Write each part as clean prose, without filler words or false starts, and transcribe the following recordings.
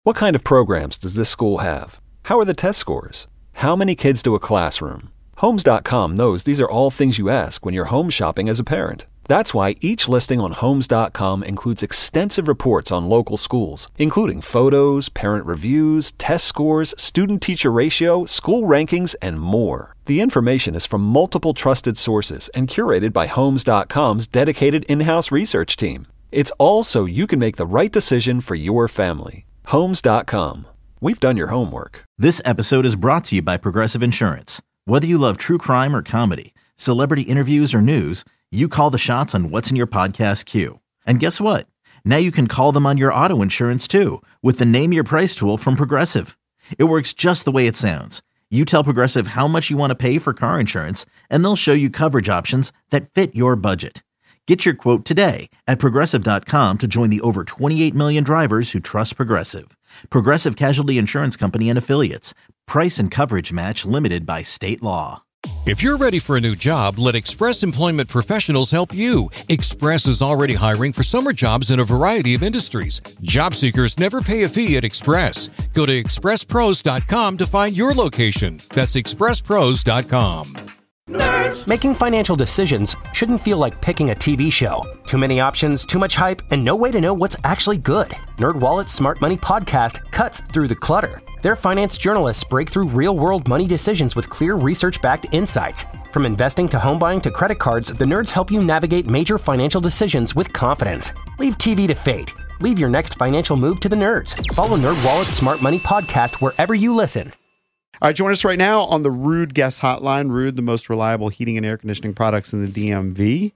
What kind of programs does this school have? How are the test scores? How many kids do a classroom? Homes.com knows these are all things you ask when you're home shopping as a parent. That's why each listing on Homes.com includes extensive reports on local schools, including photos, parent reviews, test scores, student-teacher ratio, school rankings, and more. The information is from multiple trusted sources and curated by Homes.com's dedicated in-house research team. It's all so you can make the right decision for your family. Homes.com. We've done your homework. This episode is brought to you by Progressive Insurance. Whether you love true crime or comedy, celebrity interviews or news, you call the shots on what's in your podcast queue. And guess what? Now you can call them on your auto insurance too with the Name Your Price tool from Progressive. It works just the way it sounds. You tell Progressive how much you want to pay for car insurance, and they'll show you coverage options that fit your budget. Get your quote today at Progressive.com to join the over 28 million drivers who trust Progressive. Progressive Casualty Insurance Company and Affiliates. Price and coverage match limited by state law. If you're ready for a new job, let Express Employment Professionals help you. Express is already hiring for summer jobs in a variety of industries. Job seekers never pay a fee at Express. Go to expresspros.com to find your location. That's expresspros.com. Nerds. Making financial decisions shouldn't feel like picking a TV show. Too many options, too much hype, and no way to know what's actually good. NerdWallet's Smart Money Podcast cuts through the clutter. Their finance journalists break through real-world money decisions with clear research-backed insights. From investing to home buying to credit cards, the nerds help you navigate major financial decisions with confidence. Leave TV to fate. Leave your next financial move to the nerds. Follow NerdWallet's Smart Money Podcast wherever you listen. All right, join us right now on the Ruud Guest Hotline. Ruud, the most reliable heating and air conditioning products in the DMV,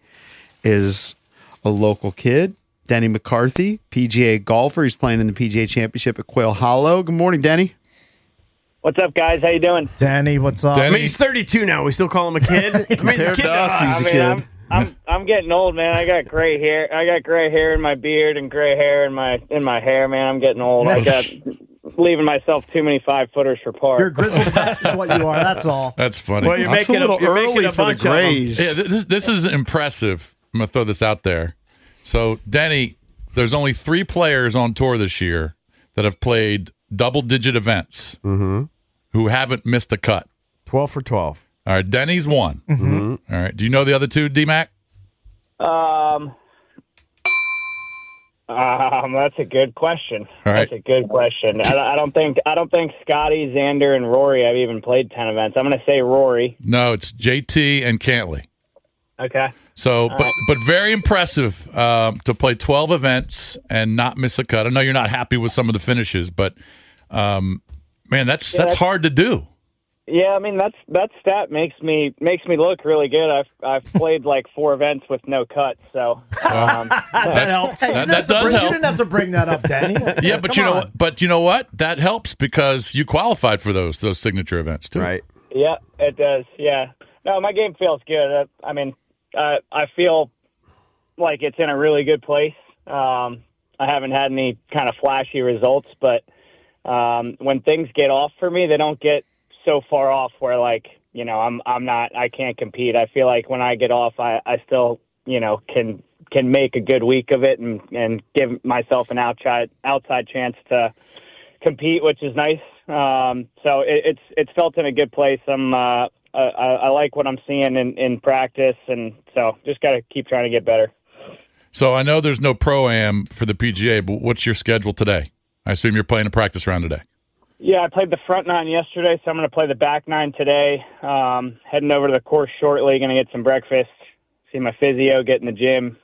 is a local kid. Denny McCarthy, PGA golfer. He's playing in the PGA Championship at Quail Hollow. Good morning, Denny. What's up, guys? How you doing? Danny, what's up? I mean, he's 32 now. We still call him a kid. I mean, he's a kid. He's a kid. I'm getting old, man. I got gray hair. I got gray hair in my beard and gray hair in my hair, man. I'm getting old. I got leaving myself too many 5-footers for par. You're grizzled back is what you are. That's all. That's funny. Well, that's a little early for the grays. Yeah, this is impressive. I'm going to throw this out there. So, Denny, there's only 3 players on tour this year that have played double-digit events who haven't missed a cut. 12 for 12. All right, Denny's one. All right. Do you know the other two, D-Mac? That's a good question. All right. That's a good question. I don't think Scotty, Xander, and Rory have even played 10 events. I'm going to say Rory. No, it's JT and Cantley. Okay. So, but very impressive to play 12 events and not miss a cut. I know you're not happy with some of the finishes, but man, that's hard to do. Yeah, I mean that stat makes me look really good. I've played like 4 events with no cuts, so that helps. That does help. You didn't have to bring that up, Danny. Yeah, but you know what? That helps because you qualified for those signature events too. Right. Yeah, it does. Yeah. No, my game feels good. I mean, I feel like it's in a really good place. I haven't had any kind of flashy results, but when things get off for me, they don't get so far off where I can't compete. I feel like when I get off, I still, can make a good week of it and give myself an outside chance to compete, which is nice. So it's felt in a good place. I like what I'm seeing in practice, and so just got to keep trying to get better. So I know there's no Pro-Am for the PGA, but what's your schedule today? I assume you're playing a practice round today. Yeah, I played the front 9 yesterday, so I'm going to play the back 9 today. Heading over to the course shortly, going to get some breakfast, see my physio, get in the gym.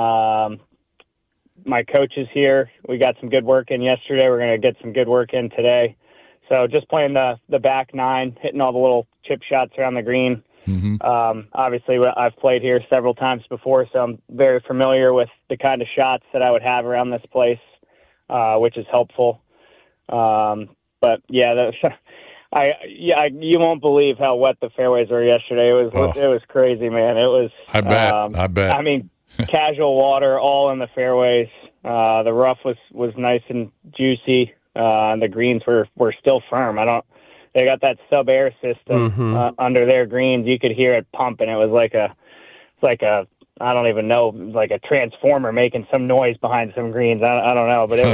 My coach is here. We got some good work in yesterday. We're going to get some good work in today. So just playing the back 9, hitting all the little chip shots around the green. Obviously, I've played here several times before, so I'm very familiar with the kind of shots that I would have around this place, which is helpful. But yeah, you won't believe how wet the fairways were yesterday. It was crazy, man. It was. I bet. I mean, casual water all in the fairways. The rough was nice and juicy, and the greens were still firm. They got that sub air system under their greens. You could hear it pumping. It was like a I don't even know, like a transformer making some noise behind some greens. I don't know, but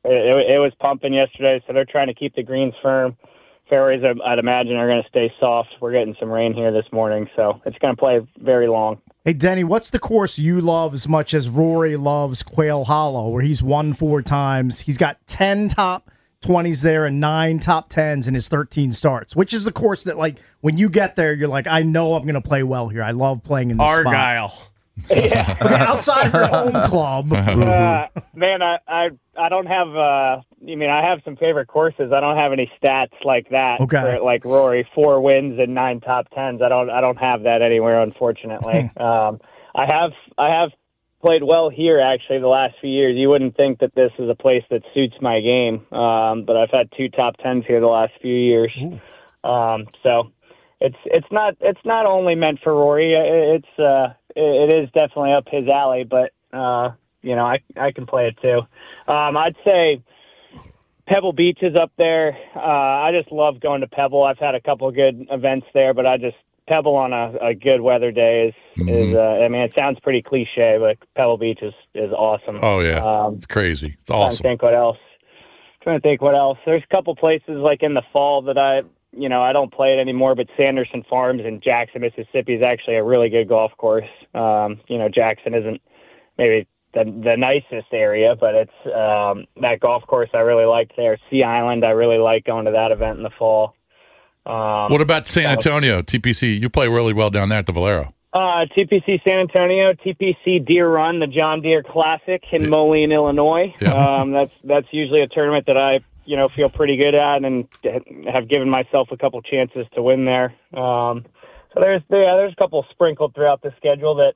it was pumping yesterday, so they're trying to keep the greens firm. Fairways, I'd imagine, are going to stay soft. We're getting some rain here this morning, so it's going to play very long. Hey, Denny, what's the course you love as much as Rory loves Quail Hollow, where he's won 4 times? He's got 10 top 20s there and 9 top 10s in his 13 starts. Which is the course that, like, when you get there, you're like, I know I'm going to play well here. I love playing in this Argyle. spot. Yeah. Okay, outside of your home club. Man, I don't have. I have some favorite courses. I don't have any stats like that. Okay. For, like Rory, 4 wins and 9 top 10s. I don't have that anywhere, unfortunately. I have played well here actually the last few years. You wouldn't think that this is a place that suits my game, but I've had 2 top 10s here the last few years. So it's not only meant for Rory. It is definitely up his alley, but I can play it too. I'd say Pebble Beach is up there. I just love going to Pebble. I've had a couple of good events there, but Pebble on a good weather day is it sounds pretty cliche, but Pebble Beach is awesome. Oh yeah, it's crazy. It's awesome. Trying to think what else. There's a couple places like in the fall that I don't play it anymore, but Sanderson Farms in Jackson, Mississippi is actually a really good golf course. Jackson isn't maybe the nicest area, but it's that golf course I really like there. Sea Island, I really like going to that event in the fall. What about San Antonio, TPC? You play really well down there at the Valero. TPC San Antonio, TPC Deer Run, the John Deere Classic in Moline, Illinois. Yeah. That's usually a tournament that I feel pretty good at and have given myself a couple chances to win there. So there's a couple sprinkled throughout the schedule that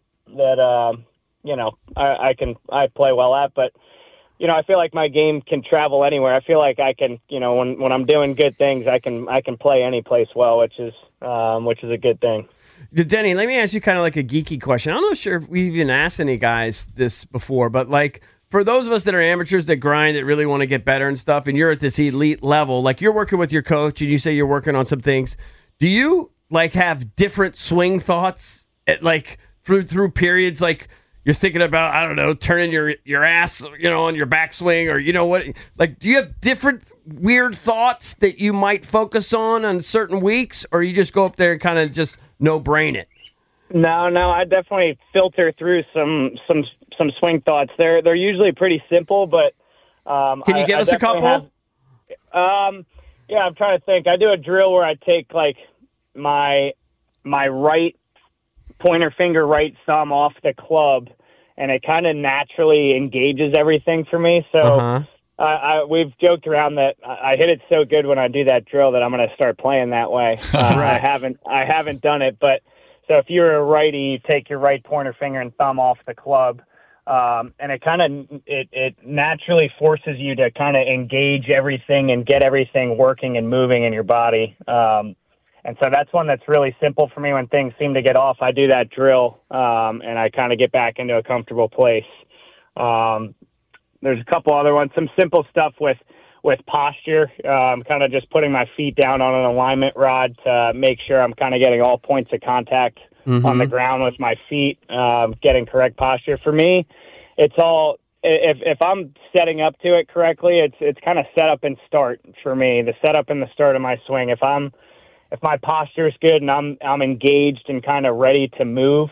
I play well at, but I feel like my game can travel anywhere. I feel like I can, when I'm doing good things, I can play any place well, which is a good thing. Denny, let me ask you kind of like a geeky question. I'm not sure if we've even asked any guys this before, but like for those of us that are amateurs that grind, that really want to get better and stuff, and you're at this elite level, like you're working with your coach and you say you're working on some things, do you like have different swing thoughts at, like through periods, like you're thinking about, I don't know, turning your ass, on your backswing, or what? Like, do you have different weird thoughts that you might focus on certain weeks, or you just go up there and kind of just no-brain it? No, I definitely filter through some swing thoughts. They're usually pretty simple, but can you give us a couple? Yeah, I'm trying to think. I do a drill where I take like my right pointer finger, right thumb off the club, and it kind of naturally engages everything for me. So we've joked around that I hit it so good when I do that drill that I'm going to start playing that way. Right. I haven't done it, but so if you're a righty, you take your right pointer finger and thumb off the club, and it naturally forces you to kind of engage everything and get everything working and moving in your body. And so that's one that's really simple for me. When things seem to get off, I do that drill, and I kind of get back into a comfortable place. There's a couple other ones, some simple stuff with posture, kind of just putting my feet down on an alignment rod to make sure I'm kind of getting all points of contact on the ground with my feet, getting correct posture. For me, it's all, if I'm setting up to it correctly, it's kind of set up and start for me, the setup and the start of my swing. If my posture is good and I'm engaged and kind of ready to move,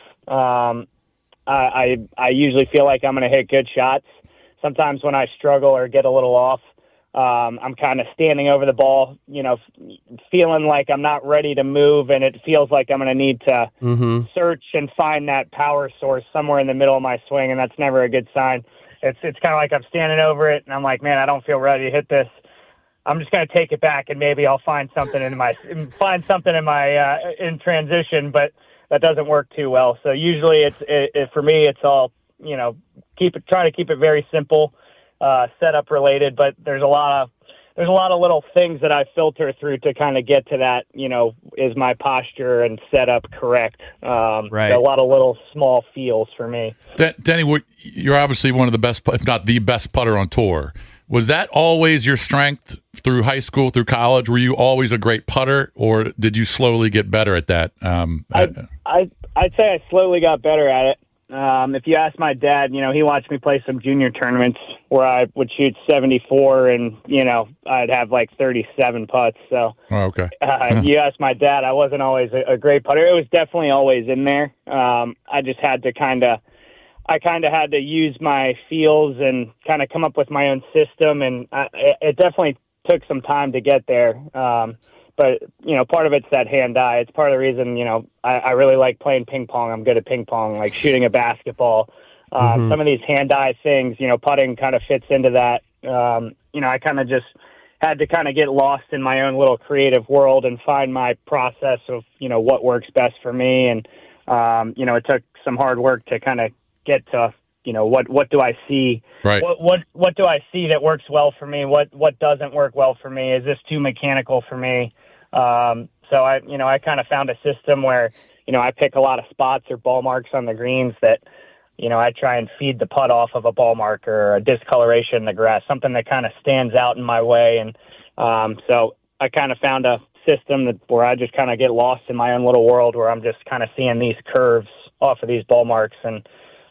I usually feel like I'm going to hit good shots. Sometimes when I struggle or get a little off, I'm kind of standing over the ball, feeling like I'm not ready to move, and it feels like I'm going to need to search and find that power source somewhere in the middle of my swing, and that's never a good sign. It's kind of like I'm standing over it, and I'm like, man, I don't feel ready to hit this. I'm just going to take it back, and maybe I'll find something in my in transition, but that doesn't work too well. So usually for me, it's all, try to keep it very simple, setup related, but there's a lot of little things that I filter through to kind of get to that, is my posture and setup correct? Right. A lot of little small feels for me. Denny, you're obviously one of the best, if not the best putter on tour. Was that always your strength through high school, through college? Were you always a great putter, or did you slowly get better at that? I'd say I slowly got better at it. if you ask my dad, he watched me play some junior tournaments where I would shoot 74 and, I'd have like 37 putts. So okay. You ask my dad, I wasn't always a great putter. It was definitely always in there. I just had to kind of had to use my feels and kind of come up with my own system. And it definitely took some time to get there. But, part of it's that hand-eye. It's part of the reason, I really like playing ping pong. I'm good at ping pong, like shooting a basketball. Some of these hand-eye things, putting kind of fits into that. I kind of just had to kind of get lost in my own little creative world and find my process of, what works best for me. And, it took some hard work to kind of get to, what do I see? Right. What do I see that works well for me? What doesn't work well for me? Is this too mechanical for me? So I kind of found a system where, I pick a lot of spots or ball marks on the greens that, I try and feed the putt off of a ball marker or a discoloration in the grass, something that kind of stands out in my way. And so I kind of found a system where I just kind of get lost in my own little world where I'm just kind of seeing these curves off of these ball marks. And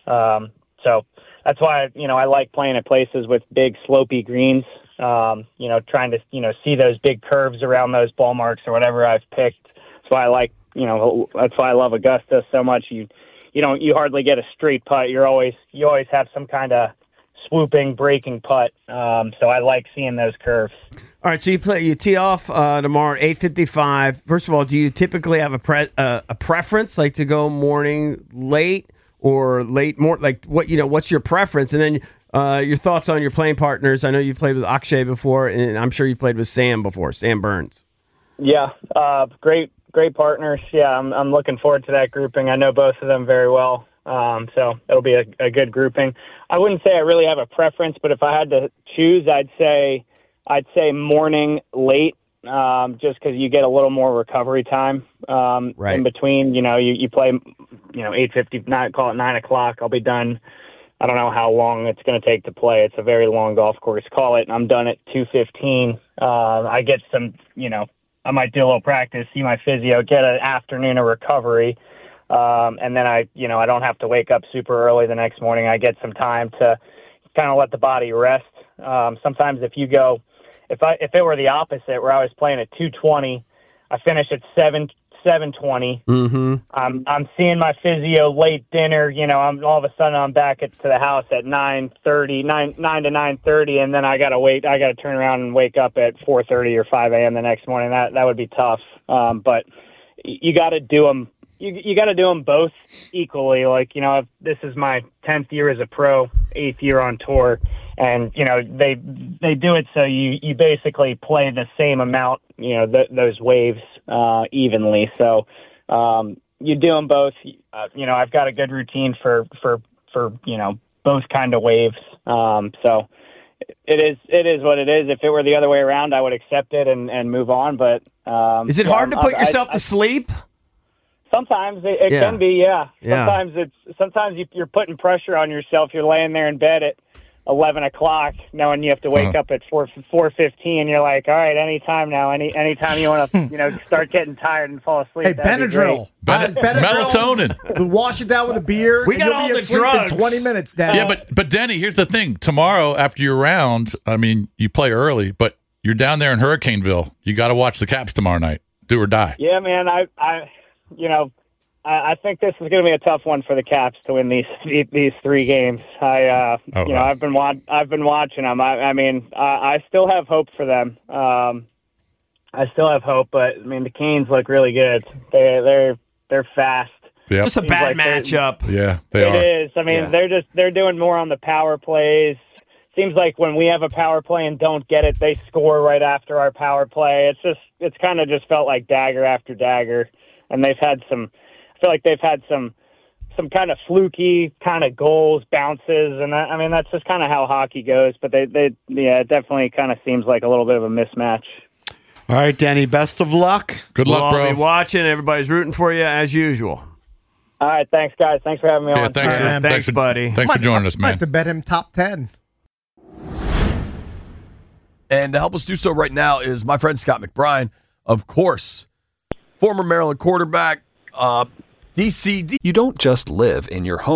so that's why, I like playing at places with big slopey greens, trying to, see those big curves around those ball marks or whatever I've picked. That's why I like, that's why I love Augusta so much. You hardly get a straight putt. You always have some kind of swooping, breaking putt. So I like seeing those curves. All right, so you tee off tomorrow at 8:55. First of all, do you typically have a preference, like to go morning late or late like what's your preference? And then your thoughts on your playing partners. I know you've played with Akshay before, and I'm sure you've played with Sam before, Sam Burns. Yeah, great partners. Yeah, I'm looking forward to that grouping. I know both of them very well, so it'll be a good grouping. I wouldn't say I really have a preference, but if I had to choose, I'd say morning late, just because you get a little more recovery time in between. You play, 8:59, call it 9 o'clock. I'll be done. I don't know how long it's going to take to play. It's a very long golf course. Call it, and I'm done at 2:15. I get some, I might do a little practice, see my physio, get an afternoon of recovery, and then I don't have to wake up super early the next morning. I get some time to kind of let the body rest. Sometimes if it were the opposite, where I was playing at 2:20, I finish at 7:20. Mm-hmm. I'm seeing my physio late dinner. All of a sudden I'm back to the house at 9 to 9:30, and then I gotta wait. I gotta turn around and wake up at 4:30 or 5 a.m. the next morning. That would be tough. But you got to do them. You got to do them both equally. Like, this is my 10th year as a pro, 8th year on tour. And, they do it so you basically play the same amount, those waves evenly. So you do them both. I've got a good routine for both kind of waves. So it is what it is. If it were the other way around, I would accept it and move on. But is it hard to put yourself to sleep? Sometimes it can be, yeah. Sometimes you're putting pressure on yourself. You're laying there in bed at 11 o'clock, knowing you have to wake up at 4:15. You're like, all right, anytime now. Anytime you want to, start getting tired and fall asleep. Hey, Benadryl. Melatonin. Wash it down with a beer. We got you'll all be the asleep drugs. in 20 minutes, Dad. Yeah, but Denny, here's the thing. Tomorrow, after your round, you play early, but you're down there in Hurricaneville. You got to watch the Caps tomorrow night. Do or die. Yeah, man. I think this is going to be a tough one for the Caps to win these 3 games. I've been watching them. I still have hope for them. I still have hope, but the Canes look really good. They're fast. Yep. Just a bad matchup. Yeah, they are. It is. They're doing more on the power plays. Seems like when we have a power play and don't get it, they score right after our power play. It's kind of just felt like dagger after dagger, and they've had some. I feel like they've had some kind of fluky kind of goals, bounces, and that's just kind of how hockey goes. But it definitely kind of seems like a little bit of a mismatch. All right, Denny, best of luck. Good luck, bro. I'll be watching. Everybody's rooting for you as usual. All right, thanks, guys. Thanks for having me on. Thanks, buddy. Thanks for joining us, man. I have to bet him top 10. And to help us do so right now is my friend Scott McBride, of course, former Maryland quarterback, DCD. You don't just live in your home.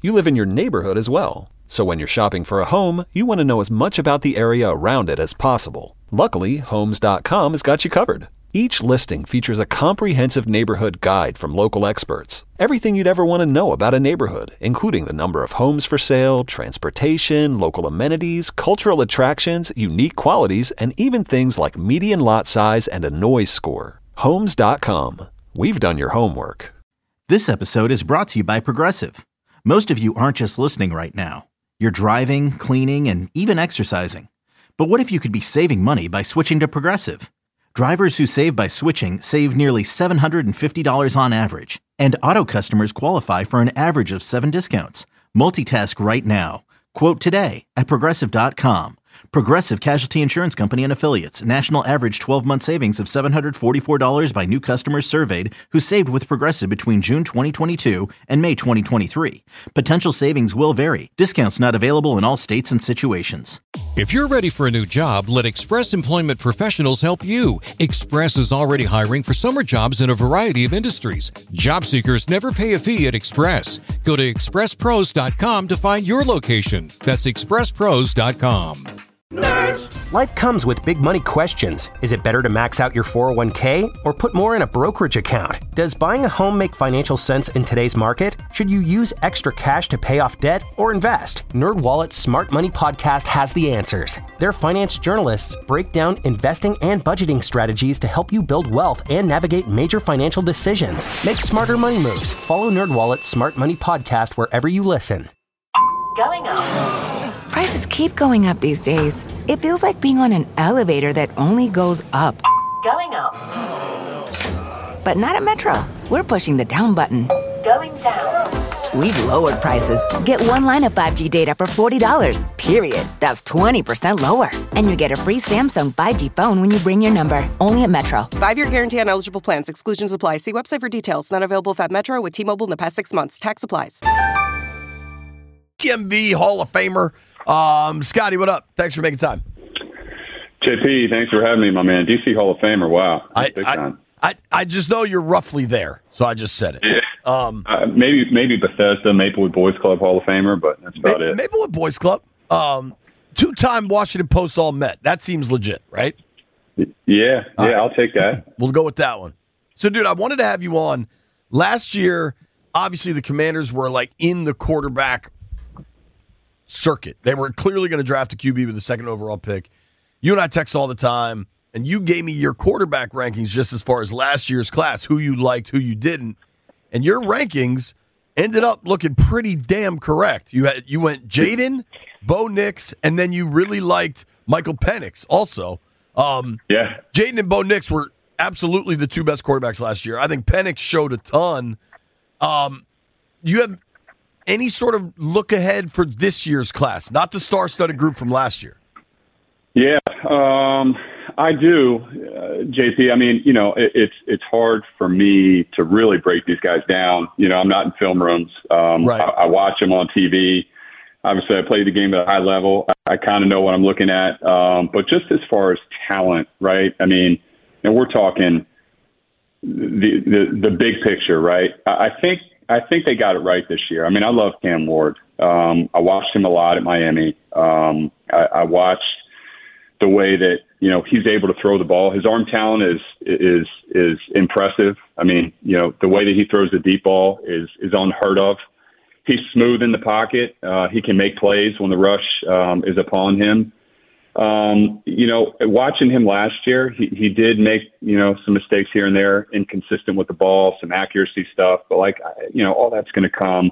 you live in your neighborhood as well. So when you're shopping for a home, you want to know as much about the area around it as possible. Luckily, Homes.com has got you covered. Each listing features a comprehensive neighborhood guide from local experts. Everything you'd ever want to know about a neighborhood, including the number of homes for sale, transportation, local amenities, cultural attractions, unique qualities, and even things like median lot size and a noise score. Homes.com. We've done your homework. This episode is brought to you by Progressive. Most of you aren't just listening right now. You're driving, cleaning, and even exercising. But what if you could be saving money by switching to Progressive? Drivers who save by switching save nearly $750 on average, and auto customers qualify for an average of 7 discounts. Multitask right now. Quote today at Progressive.com. Progressive Casualty Insurance Company and Affiliates. National average 12-month savings of $744 by new customers surveyed who saved with Progressive between June 2022 and May 2023. Potential savings will vary. Discounts not available in all states and situations. If you're ready for a new job, let Express Employment Professionals help you. Express is already hiring for summer jobs in a variety of industries. Job seekers never pay a fee at Express. Go to expresspros.com to find your location. That's expresspros.com. Nerds! Life comes with big money questions. Is it better to max out your 401k or put more in a brokerage account? Does buying a home make financial sense in today's market? Should you use extra cash to pay off debt or invest? NerdWallet's Smart Money Podcast has the answers. Their finance journalists break down investing and budgeting strategies to help you build wealth and navigate major financial decisions. Make smarter money moves. Follow NerdWallet's Smart Money Podcast wherever you listen. Going up. Prices keep going up these days. It feels like being on an elevator that only goes up. Going up. But not at Metro. We're pushing the down button. Going down. We've lowered prices. Get one line of 5G data for $40, period. That's 20% lower. And you get a free Samsung 5G phone when you bring your number. Only at Metro. 5-year guarantee on eligible plans. Exclusions apply. See website for details. Not available at Metro with T-Mobile in the past 6 months. Tax applies. DMV Hall of Famer. Scotty, what up? Thanks for making time. JP, thanks for having me, my man. DC Hall of Famer, wow. I just know you're roughly there, so I just said it. Yeah. Maybe Bethesda, Maplewood Boys Club Hall of Famer, but that's about it. Maplewood Boys Club. 2-time Washington Post All-Met. That seems legit, right? Yeah, right. I'll take that. We'll go with that one. So, dude, I wanted to have you on. Last year, obviously the Commanders were like in the quarterback circuit. They were clearly going to draft a QB with the second overall pick. You and I text all the time, and you gave me your quarterback rankings just as far as last year's class, who you liked, who you didn't. And your rankings ended up looking pretty damn correct. You went Jaden, Bo Nix, and then you really liked Michael Penix also. Yeah. Jaden and Bo Nix were absolutely the two best quarterbacks last year. I think Penix showed a ton. You have any sort of look ahead for this year's class, not the star-studded group from last year? Yeah, I do, JP. I mean, it's hard for me to really break these guys down. I'm not in film rooms. Right. I watch them on TV. Obviously, I play the game at a high level. I kind of know what I'm looking at. But just as far as talent, right? I mean, and we're talking the big picture, right? I think they got it right this year. I mean, I love Cam Ward. I watched him a lot at Miami. I watched the way that he's able to throw the ball. His arm talent is impressive. I mean, the way that he throws the deep ball is unheard of. He's smooth in the pocket. He can make plays when the rush is upon him. Watching him last year, he did make, some mistakes here and there, inconsistent with the ball, some accuracy stuff, but all that's going to come.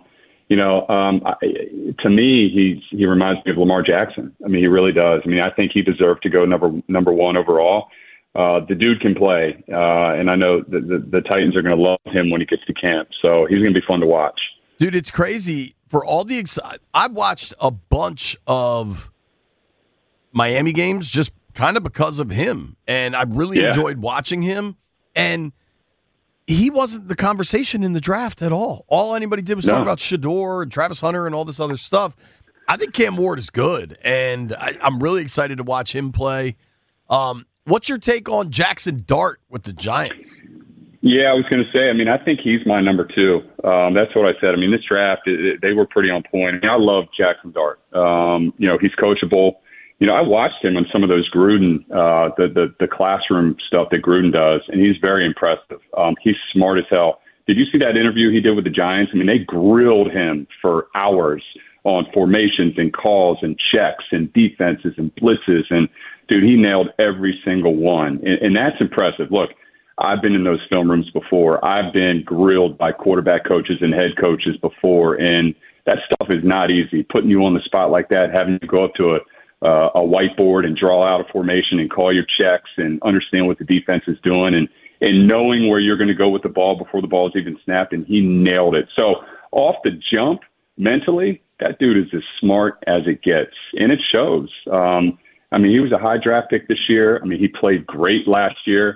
To me, he reminds me of Lamar Jackson. I mean, he really does. I mean, I think he deserved to go number one overall. The dude can play, and I know the Titans are going to love him when he gets to camp. So he's going to be fun to watch. Dude, it's crazy. For all the I've watched a bunch of Miami games just kind of because of him, and I really enjoyed watching him. And he wasn't the conversation in the draft at all. All anybody did was talk about Shedeur and Travis Hunter and all this other stuff. I think Cam Ward is good, and I'm really excited to watch him play. What's your take on Jackson Dart with the Giants? Yeah, I was going to say, I mean, I think he's my number 2. That's what I said. I mean, this draft, they were pretty on point. I mean, I love Jackson Dart. He's coachable. I watched him on some of those Gruden, the classroom stuff that Gruden does, and he's very impressive. He's smart as hell. Did you see that interview he did with the Giants? I mean, they grilled him for hours on formations and calls and checks and defenses and blitzes. And, dude, he nailed every single one. And that's impressive. Look, I've been in those film rooms before. I've been grilled by quarterback coaches and head coaches before, and that stuff is not easy. Putting you on the spot like that, having to go up to a whiteboard and draw out a formation and call your checks and understand what the defense is doing and knowing where you're going to go with the ball before the ball is even snapped, and he nailed it. So off the jump, mentally, that dude is as smart as it gets, and it shows. He was a high draft pick this year. I mean, he played great last year.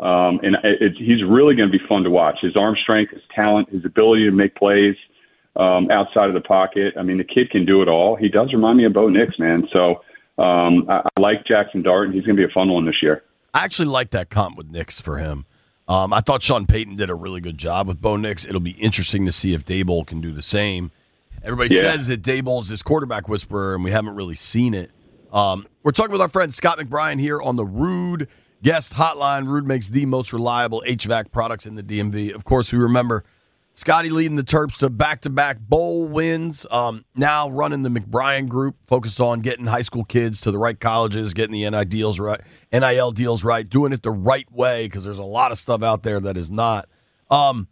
He's really going to be fun to watch. His arm strength, his talent, his ability to make plays outside of the pocket. I mean, the kid can do it all. He does remind me of Bo Nix, man. So I like Jackson Dart, and he's going to be a fun one this year. I actually like that comp with Nix for him. I thought Sean Payton did a really good job with Bo Nix. It'll be interesting to see if Daboll can do the same. Everybody says that Daboll's this quarterback whisperer, and we haven't really seen it. We're talking with our friend Scott McBrien here on the Ruud Guest Hotline. Ruud makes the most reliable HVAC products in the DMV. Of course, we remember Scotty leading the Terps to back-to-back bowl wins. Now running the McBrien Group, focused on getting high school kids to the right colleges, getting the NIL deals right, doing it the right way, because there's a lot of stuff out there that is not. I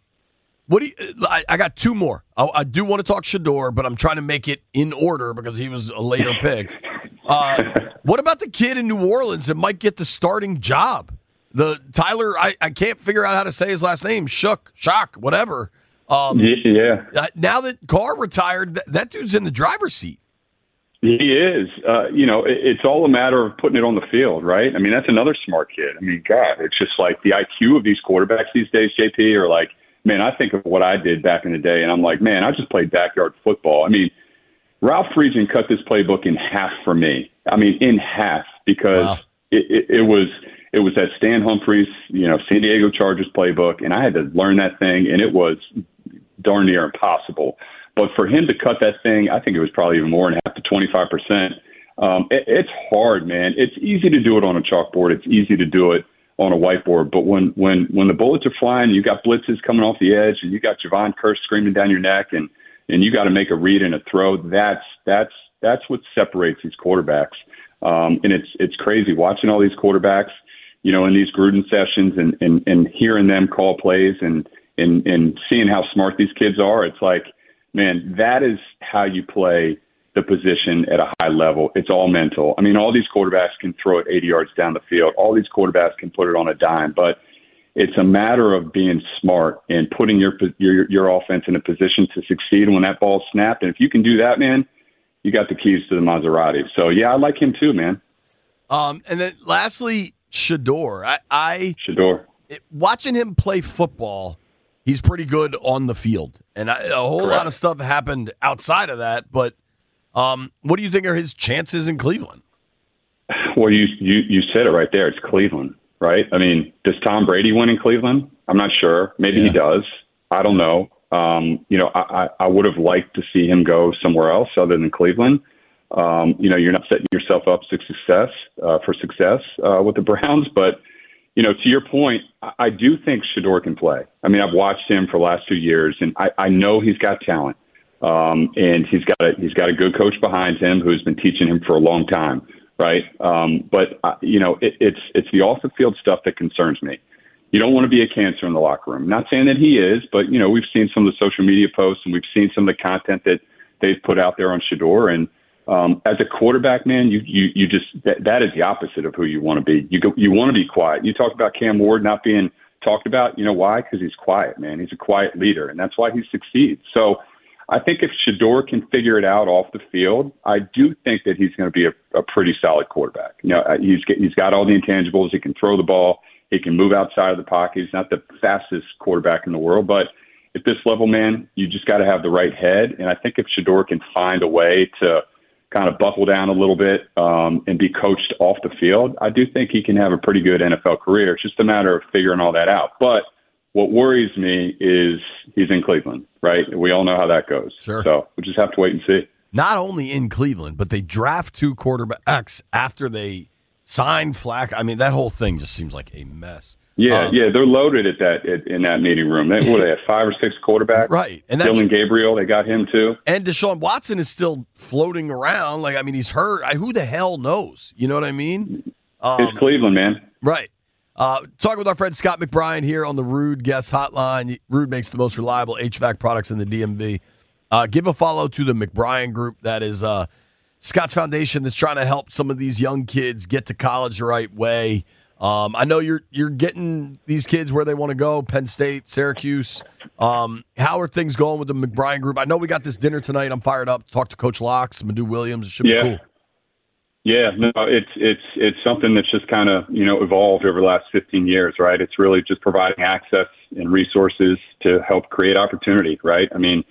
got 2 more. I do want to talk Shedeur, but I'm trying to make it in order because he was a later pick. What about the kid in New Orleans that might get the starting job? The Tyler, I can't figure out how to say his last name. Shock, whatever. Now that Carr retired, that dude's in the driver's seat. He is. It's all a matter of putting it on the field, right? I mean, that's another smart kid. I mean, God, it's just like the IQ of these quarterbacks these days, JP, are like, man, I think of what I did back in the day, and I'm like, man, I just played backyard football. I mean, Ralph Friedgen cut this playbook in half for me. I mean, in half, because it was that Stan Humphries, San Diego Chargers playbook, and I had to learn that thing, and it was darn near impossible. But for him to cut that thing, I think it was probably even more than half to 25%. It's hard, man. It's easy to do it on a chalkboard. It's easy to do it on a whiteboard. But when the bullets are flying, you got blitzes coming off the edge, and you got Javon Curse screaming down your neck, and you got to make a read and a throw. That's what separates these quarterbacks. And it's crazy watching all these quarterbacks, in these Gruden sessions and hearing them call plays and seeing how smart these kids are. It's like, man, that is how you play the position at a high level. It's all mental. I mean, all these quarterbacks can throw it 80 yards down the field. All these quarterbacks can put it on a dime, but it's a matter of being smart and putting your offense in a position to succeed when that ball's snapped. And if you can do that, man, you got the keys to the Maserati. So, yeah, I like him too, man. And then lastly, Shedeur. Shedeur. Watching him play football, he's pretty good on the field. And a whole lot of stuff happened outside of that. But what do you think are his chances in Cleveland? Well, you said it right there. It's Cleveland, right? I mean, does Tom Brady win in Cleveland? I'm not sure. Maybe he does. I don't know. I would have liked to see him go somewhere else other than Cleveland. You're not setting yourself up for success with the Browns. But, to your point, I do think Shedeur can play. I mean, I've watched him for the last 2 years, and I know he's got talent. And he's got a good coach behind him who's been teaching him for a long time, right? But it's the off the field stuff that concerns me. You don't want to be a cancer in the locker room. Not saying that he is, but we've seen some of the social media posts and we've seen some of the content that they've put out there on Shedeur. And as a quarterback, man, you just that is the opposite of who you want to be. You want to be quiet. You talk about Cam Ward not being talked about. You know why? Because he's quiet, man. He's a quiet leader, and that's why he succeeds. So I think if Shedeur can figure it out off the field, I do think that he's going to be a pretty solid quarterback. He's got all the intangibles. He can throw the ball. He can move outside of the pocket. He's not the fastest quarterback in the world, but at this level, man, you just got to have the right head. And I think if Shedeur can find a way to kind of buckle down a little bit and be coached off the field, I do think he can have a pretty good NFL career. It's just a matter of figuring all that out. But What worries me is he's in Cleveland, right? We all know how that goes. Sure. So we'll just have to wait and see. Not only in Cleveland, but they draft 2 quarterbacks after they sign Flacco. I mean, that whole thing just seems like a mess. Yeah, they're loaded in that meeting room. They have 5 or 6 quarterbacks, right? And that's Dylan Gabriel. They got him too. And Deshaun Watson is still floating around. Like, I mean, he's hurt. Who the hell knows? You know what I mean? It's Cleveland, man. Right. Talking with our friend Scott McBrien here on the Rude Guest Hotline. Rude makes the most reliable HVAC products in the DMV. Give a follow to the McBrien Group. That is Scott's foundation that's trying to help some of these young kids get to college the right way. I know you're getting these kids where they want to go, Penn State, Syracuse. How are things going with the McBrien Group? I know we got this dinner tonight. I'm fired up to talk to Coach Locks, Madu Williams. It should be cool. Yeah, no, it's something that's just kind of, evolved over the last 15 years, right? It's really just providing access and resources to help create opportunity, right? I mean,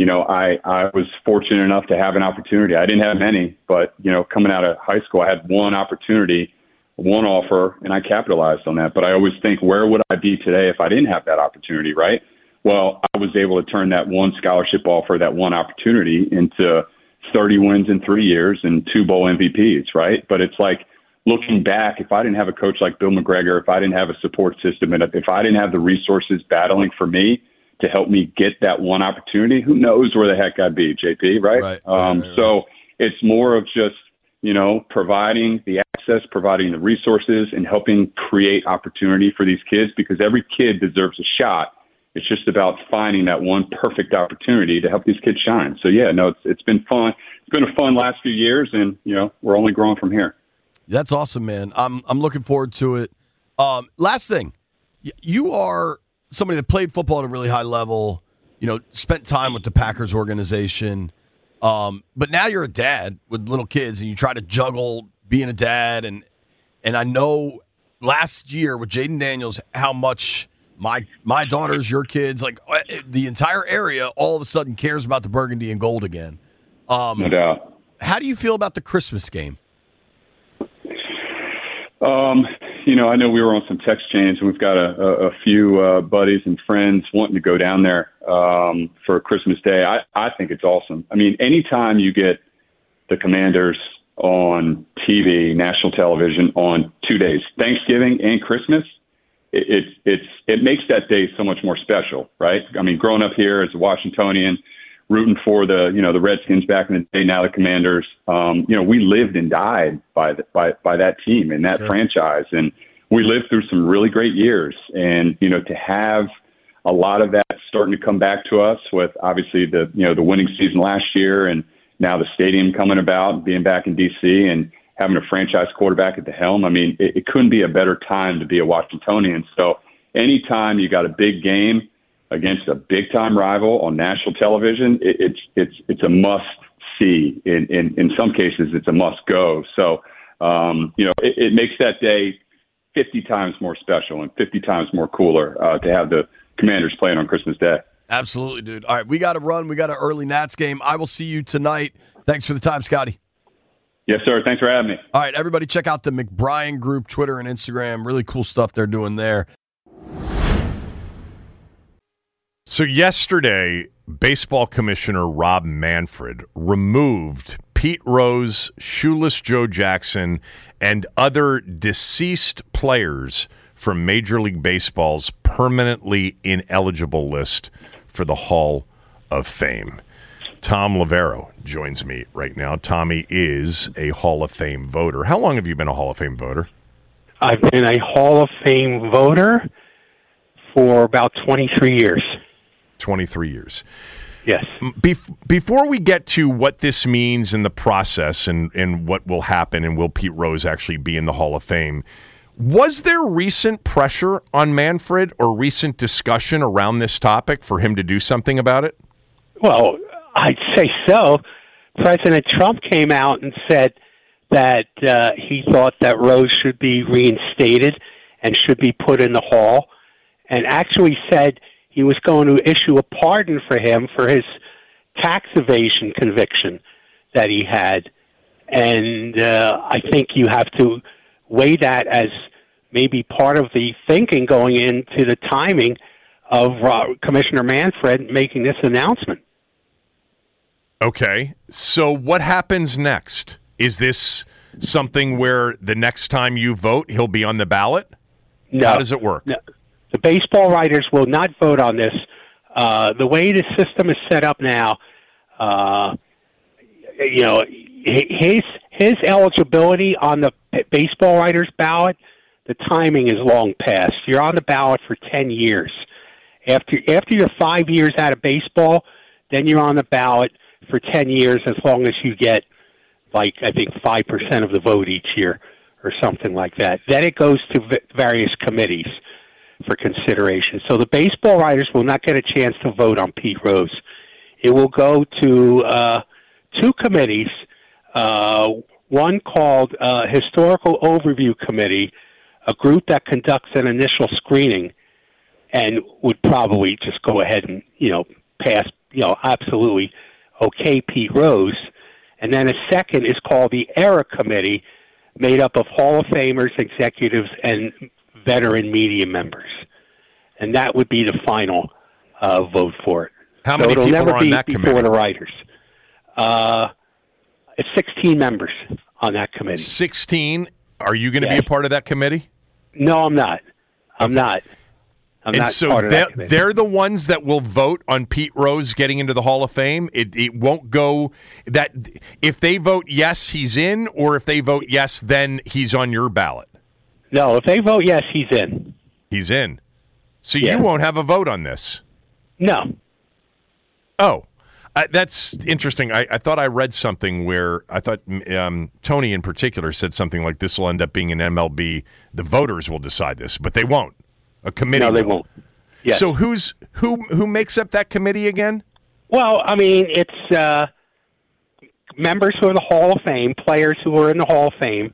I was fortunate enough to have an opportunity. I didn't have many, but, coming out of high school, I had one opportunity, one offer, and I capitalized on that. But I always think, where would I be today if I didn't have that opportunity, right? Well, I was able to turn that one scholarship offer, that one opportunity, into 30 wins in 3 years and 2 bowl MVPs, right? But it's like, looking back, if I didn't have a coach like Bill McGregor, if I didn't have a support system, and if I didn't have the resources battling for me to help me get that one opportunity, who knows where the heck I'd be, JP, right? So it's more of just, providing the access, providing the resources, and helping create opportunity for these kids, because every kid deserves a shot. It's just about finding that one perfect opportunity to help these kids shine. So, it's been fun. It's been a fun last few years, and, we're only growing from here. That's awesome, man. I'm looking forward to it. Last thing, you are somebody that played football at a really high level, spent time with the Packers organization, but now you're a dad with little kids, and you try to juggle being a dad. And I know last year with Jaden Daniels how much my daughters, your kids, like the entire area, all of a sudden cares about the burgundy and gold again. No doubt. How do you feel about the Christmas game? I know we were on some text chains, and we've got a few buddies and friends wanting to go down there for Christmas Day. I think it's awesome. I mean, anytime you get the Commanders on TV, national television, on 2 days, Thanksgiving and Christmas, it makes that day so much more special, right? I mean, growing up here as a Washingtonian, rooting for the Redskins back in the day, now the Commanders, we lived and died by that team and that franchise. And we lived through some really great years. And, to have a lot of that starting to come back to us with obviously the winning season last year, and now the stadium coming about, being back in DC and having a franchise quarterback at the helm. I mean, it couldn't be a better time to be a Washingtonian. So anytime you got a big game against a big time rival on national television, it's a must see. In some cases, it's a must go. So, it makes that day 50 times more special and 50 times more cooler to have the Commanders playing on Christmas Day. Absolutely, dude. All right, we got to run. We got an early Nats game. I will see you tonight. Thanks for the time, Scotty. Yes, sir. Thanks for having me. All right, everybody, check out the McBrien Group, Twitter and Instagram. Really cool stuff they're doing there. So yesterday, baseball commissioner Rob Manfred removed Pete Rose, Shoeless Joe Jackson, and other deceased players from Major League Baseball's permanently ineligible list for the Hall of Fame. Tom Lavero joins me right now. Tommy is a Hall of Fame voter. How long have you been a Hall of Fame voter? I've been a Hall of Fame voter for about 23 years. 23 years. Yes. Before we get to what this means in the process and what will happen and will Pete Rose actually be in the Hall of Fame, was there recent pressure on Manfred or recent discussion around this topic for him to do something about it? Well, I'd say so. President Trump came out and said that he thought that Rose should be reinstated and should be put in the Hall, and actually said he was going to issue a pardon for him for his tax evasion conviction that he had. And I think you have to weigh that as maybe part of the thinking going into the timing of Commissioner Manfred making this announcement. Okay. So what happens next? Is this something where the next time you vote, he'll be on the ballot? No. How does it work? No. The baseball writers will not vote on this. The way the system is set up now, his eligibility on the baseball writers ballot, the timing is long past. You're on the ballot for 10 years. After you're 5 years out of baseball, then you're on the ballot for 10 years as long as you get, I think 5% of the vote each year or something like that. Then it goes to various committees for consideration. So the baseball writers will not get a chance to vote on Pete Rose. It will go to two committees, one called Historical Overview Committee, a group that conducts an initial screening and would probably just go ahead and, pass, absolutely okay Pete Rose. And then a second is called the ERA Committee, made up of Hall of Famers, executives, and veteran media members. And that would be the final vote for it. How many it'll people never are on be that before committee? the writers. It's 16 members on that committee. 16? Are you going to be a part of that committee? No, I'm not. I'm not. I'm and not so part of that committee. they're the ones that will vote on Pete Rose getting into the Hall of Fame. It won't go that if they vote yes, he's in, or if they vote yes, then he's on your ballot. No, if they vote yes, he's in. He's in. So Yeah. you won't have a vote on this. No. Oh, that's interesting. I thought I read something where I thought Tony in particular said something like this will end up being an MLB. The voters will decide this, but they won't. A committee. No, they will. won't. Yeah. So who makes up that committee again? Well, I mean, it's members who are in the Hall of Fame, players who are in the Hall of Fame,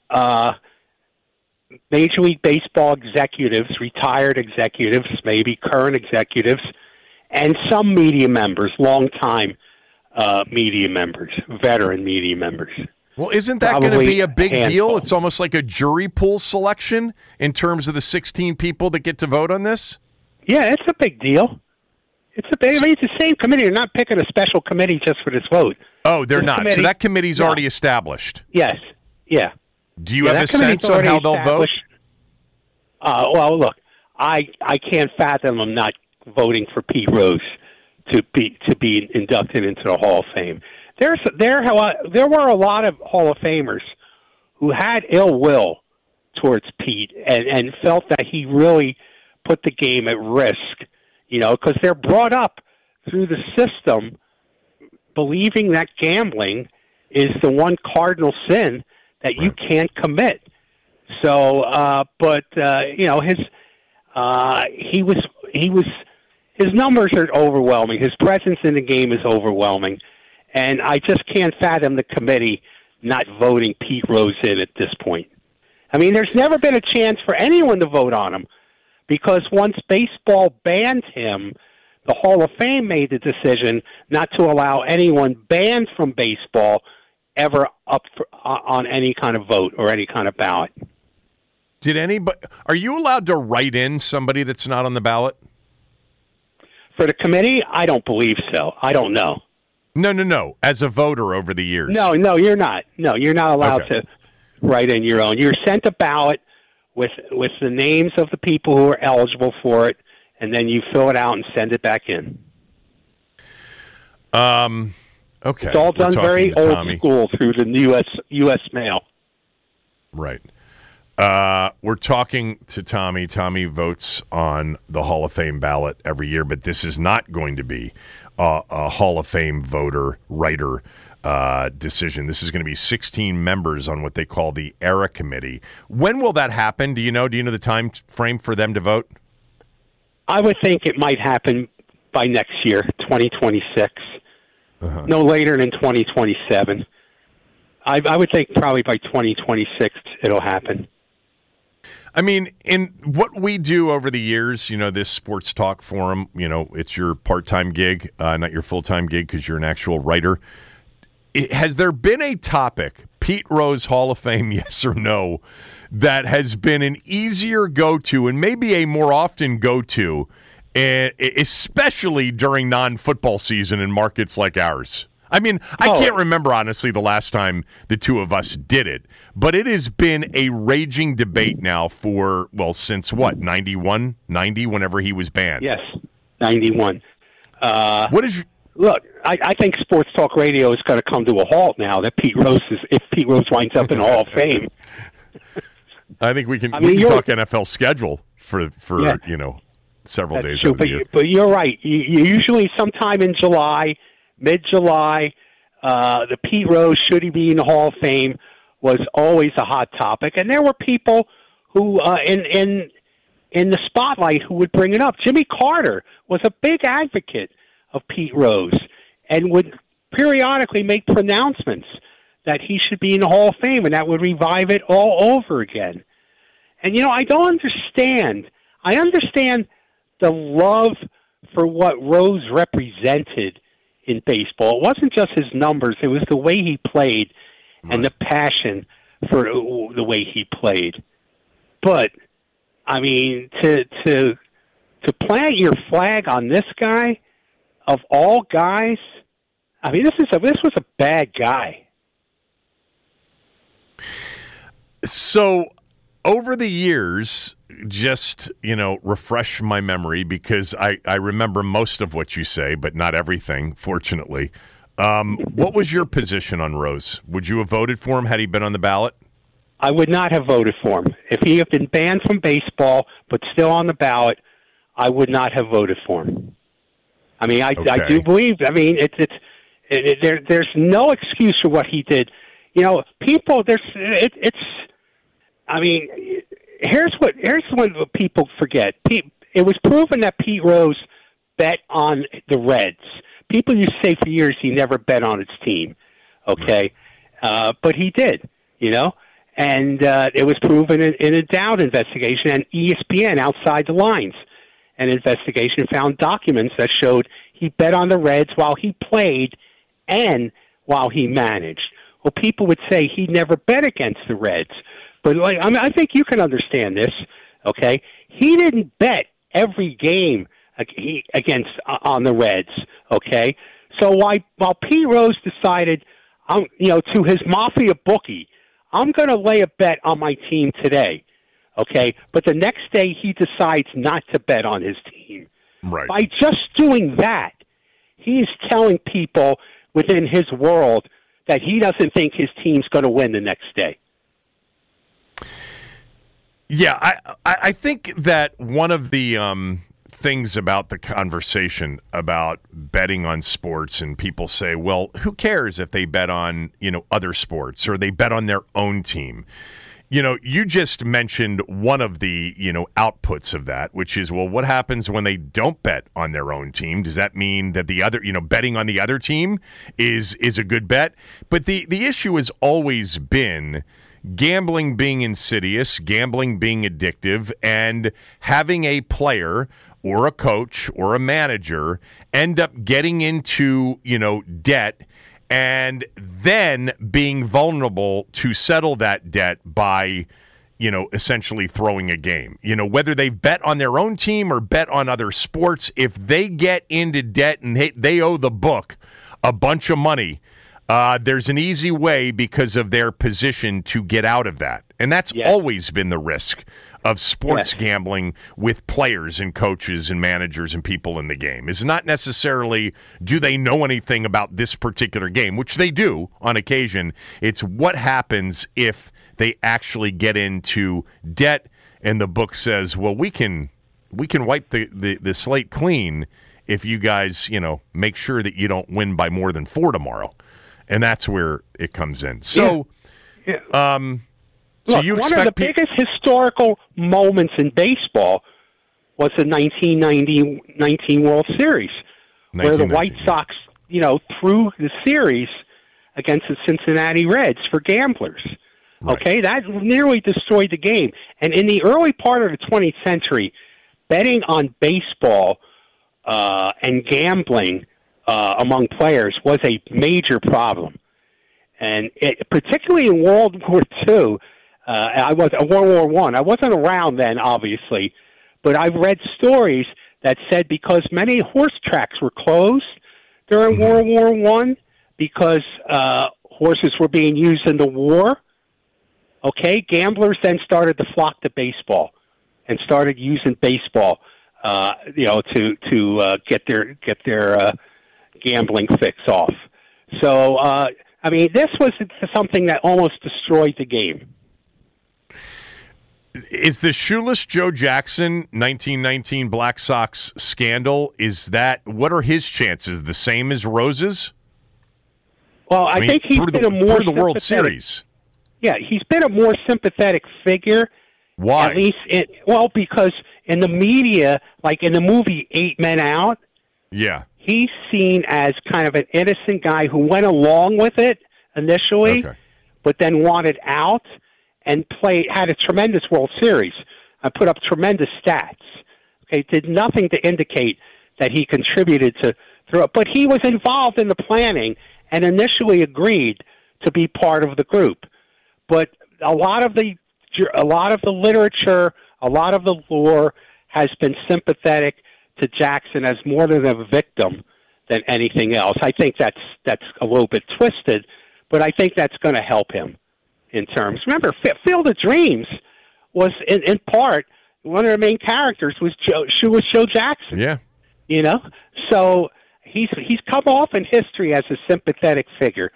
Major League Baseball executives, retired executives, maybe current executives, and some media members, long-time media members, veteran media members. Well, isn't that going to Probably be a big handful. deal? It's almost like a jury pool selection in terms of the 16 people that get to vote on this? Yeah, it's a big deal. It's the same committee. They're not picking a special committee just for this vote. Oh, they're This not. So committee- that committee's No. already established. Yes. Yeah. Do you Yeah, have a that committee's sense on already how they'll vote? established. Well, look, I can't fathom them not voting for Pete Rose to be inducted into the Hall of Fame. There were a lot of Hall of Famers who had ill will towards Pete and felt that he really put the game at risk, because they're brought up through the system believing that gambling is the one cardinal sin that you can't commit. So, his numbers are overwhelming. His presence in the game is overwhelming. And I just can't fathom the committee not voting Pete Rose in at this point. I mean, there's never been a chance for anyone to vote on him because once baseball banned him, the Hall of Fame made the decision not to allow anyone banned from baseball ever up on any kind of vote or any kind of ballot. Are you allowed to write in somebody that's not on the ballot? For the committee, I don't believe so. I don't know. No. As a voter over the years. No, you're not. No, you're not allowed to write in your own. You're sent a ballot with the names of the people who are eligible for it, and then you fill it out and send it back in. Okay. It's all done very old Tommy. school through the U.S. mail. Right. We're talking to Tommy. Tommy votes on the Hall of Fame ballot every year, but this is not going to be a Hall of Fame writer decision. This is going to be 16 members on what they call the ERA Committee. When will that happen? Do you know the time frame for them to vote? I would think it might happen by next year, 2026. No later than 2027. I would think probably by 2026 it'll happen. I mean, in what we do over the years, this sports talk forum, it's your part-time gig, not your full-time gig because you're an actual writer. Has there been a topic, Pete Rose Hall of Fame, yes or no, that has been an easier go-to and maybe a more often go-to and especially during non-football season in markets like ours. I mean, I can't remember, honestly, the last time the two of us did it, but it has been a raging debate now for, well, since what, 91, 90, whenever he was banned? Yes, 91. What is Look, I think sports talk radio is going to come to a halt now that if Pete Rose winds up in the Hall of Fame. I think we can talk NFL schedule for several days of the year. But you're right. You usually sometime in July, mid-July, the Pete Rose, should he be in the Hall of Fame, was always a hot topic. And there were people who, in the spotlight, who would bring it up. Jimmy Carter was a big advocate of Pete Rose and would periodically make pronouncements that he should be in the Hall of Fame, and that would revive it all over again. And, I don't understand. I understand the love for what Rose represented in baseball. It wasn't just his numbers. It was the way he played and the passion for the way he played. But, I mean, to plant your flag on this guy, of all guys, I mean, this was a bad guy. So, over the years, just, refresh my memory, because I remember most of what you say, but not everything, fortunately. What was your position on Rose? Would you have voted for him had he been on the ballot? I would not have voted for him. If he had been banned from baseball but still on the ballot, I would not have voted for him. I mean, I do believe. I mean, there's no excuse for what he did. People. I mean, here's what people forget. It was proven that Pete Rose bet on the Reds. People used to say for years he never bet on his team. Okay, but he did. And it was proven in a Dowd investigation, and ESPN Outside the Lines. An investigation found documents that showed he bet on the Reds while he played and while he managed. Well, people would say he never bet against the Reds, but I think you can understand this. Okay, he didn't bet every game against on the Reds. Okay, so while Pete Rose decided, to his mafia bookie, I'm going to lay a bet on my team today. Okay, but the next day he decides not to bet on his team. Right. By just doing that, he's telling people within his world that he doesn't think his team's going to win the next day. Yeah, I think that one of the things about the conversation about betting on sports, and people say, well, who cares if they bet on, other sports or they bet on their own team? You just mentioned one of the, outputs of that, which is, well, what happens when they don't bet on their own team? Does that mean that the other, betting on the other team is a good bet? But the issue has always been gambling being insidious, gambling being addictive, and having a player or a coach or a manager end up getting into, debt, and then being vulnerable to settle that debt by, essentially throwing a game. Whether they bet on their own team or bet on other sports, if they get into debt and they owe the book a bunch of money, there's an easy way because of their position to get out of that. And that's always been the risk of sports gambling with players and coaches and managers and people in the game. It's not necessarily do they know anything about this particular game, which they do on occasion. It's what happens if they actually get into debt and the book says, well, we can wipe the slate clean if you guys, make sure that you don't win by more than 4 tomorrow. And that's where it comes in. So, Look, one of the biggest historical moments in baseball was the 1919 World Series, where the White Sox, threw the series against the Cincinnati Reds for gamblers. Right. Okay, that nearly destroyed the game. And in the early part of the 20th century, betting on baseball and gambling among players was a major problem. And particularly in World War II, I was World War I. I wasn't around then, obviously, but I've read stories that said because many horse tracks were closed during World War I, because horses were being used in the war, okay, gamblers then started to flock to baseball and started using baseball, to get their gambling fix off. So, this was something that almost destroyed the game. Is the Shoeless Joe Jackson 1919 Black Sox scandal, what are his chances? The same as Rose's? Well, I think he's been a more through the World Series. Yeah, he's been a more sympathetic figure. Why? At least, because in the media, like in the movie 8 Men Out, yeah, he's seen as kind of an innocent guy who went along with it initially, but then wanted out and had a tremendous World Series. I put up tremendous stats. Okay, did nothing to indicate that he contributed to throw, but he was involved in the planning and initially agreed to be part of the group. But a lot of the literature, a lot of the lore has been sympathetic to Jackson as more than a victim than anything else. I think that's a little bit twisted, but I think that's going to help him in terms. Remember, Field of Dreams was in part one of the main characters was Joe Jackson. Yeah, so he's come off in history as a sympathetic figure.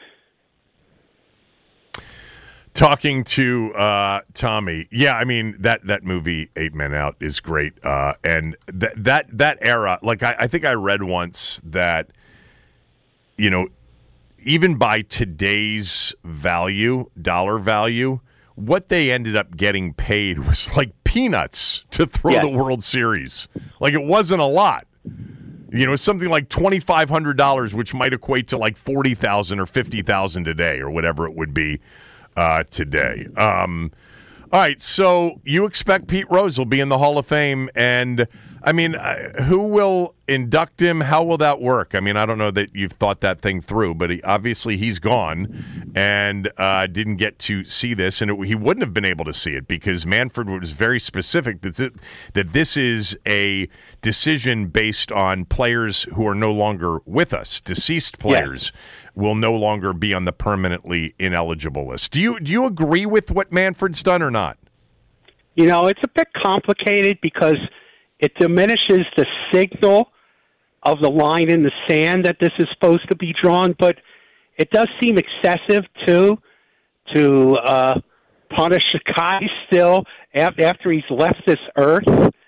Talking to Tommy, that movie 8 Men Out is great, and that era, like I think I read once that, even by today's dollar value, what they ended up getting paid was like peanuts to throw the World Series. Like it wasn't a lot. Something like $2,500, which might equate to like $40,000 or $50,000 today, or whatever it would be. Today. All right, so you expect Pete Rose will be in the Hall of Fame, and who will induct him? How will that work? I don't know that you've thought that thing through, but obviously he's gone and didn't get to see this, and he wouldn't have been able to see it because Manfred was very specific that this is a decision based on players who are no longer with us, deceased players. Yeah. Will no longer be on the permanently ineligible list. Do you agree with what Manfred's done or not? It's a bit complicated because it diminishes the signal of the line in the sand that this is supposed to be drawn, but it does seem excessive, too, to punish a guy still after he's left this earth,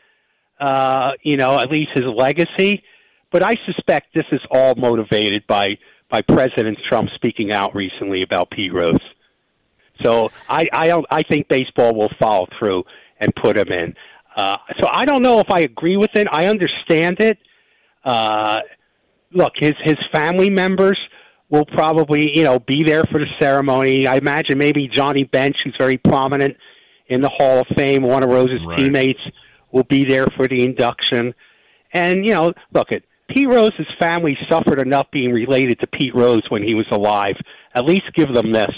at least his legacy. But I suspect this is all motivated by President Trump speaking out recently about Pete Rose. So I think baseball will follow through and put him in. So I don't know if I agree with it. I understand it. Look, his family members will probably, be there for the ceremony. I imagine maybe Johnny Bench, who's very prominent in the Hall of Fame, one of Rose's teammates, will be there for the induction. And, look, Pete Rose's family suffered enough being related to Pete Rose when he was alive. At least give them this.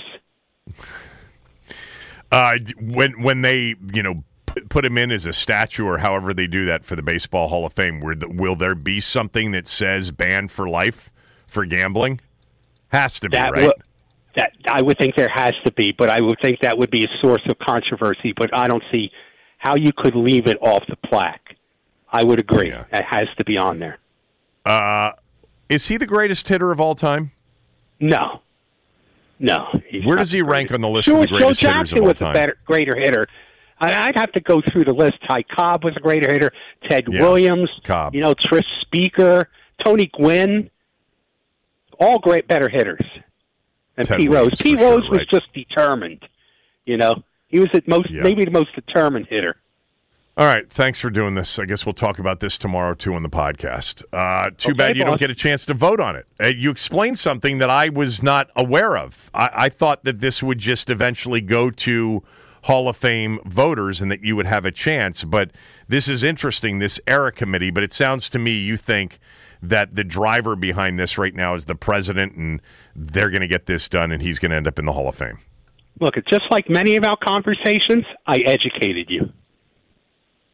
When they, put him in as a statue or however they do that for the Baseball Hall of Fame, will there be something that says banned for life for gambling? Has to be, right? I would think there has to be, but I would think that would be a source of controversy, but I don't see how you could leave it off the plaque. I would agree. Yeah. That has to be on there. Is he the greatest hitter of all time? No. Where does he rank on the list of the greatest hitters of all time? Joe Jackson was a greater hitter. I'd have to go through the list. Ty Cobb was a greater hitter. Ted Williams. Cobb. Tris Speaker. Tony Gwynn. All better hitters than Pete Rose. Pete Rose was just determined. He was maybe the most determined hitter. All right, thanks for doing this. I guess we'll talk about this tomorrow, too, on the podcast. Too bad you don't get a chance to vote on it. You explained something that I was not aware of. I thought that this would just eventually go to Hall of Fame voters and that you would have a chance. But this is interesting, this era committee. But it sounds to me you think that the driver behind this right now is the president, and they're going to get this done, and he's going to end up in the Hall of Fame. Look, just like many of our conversations, I educated you.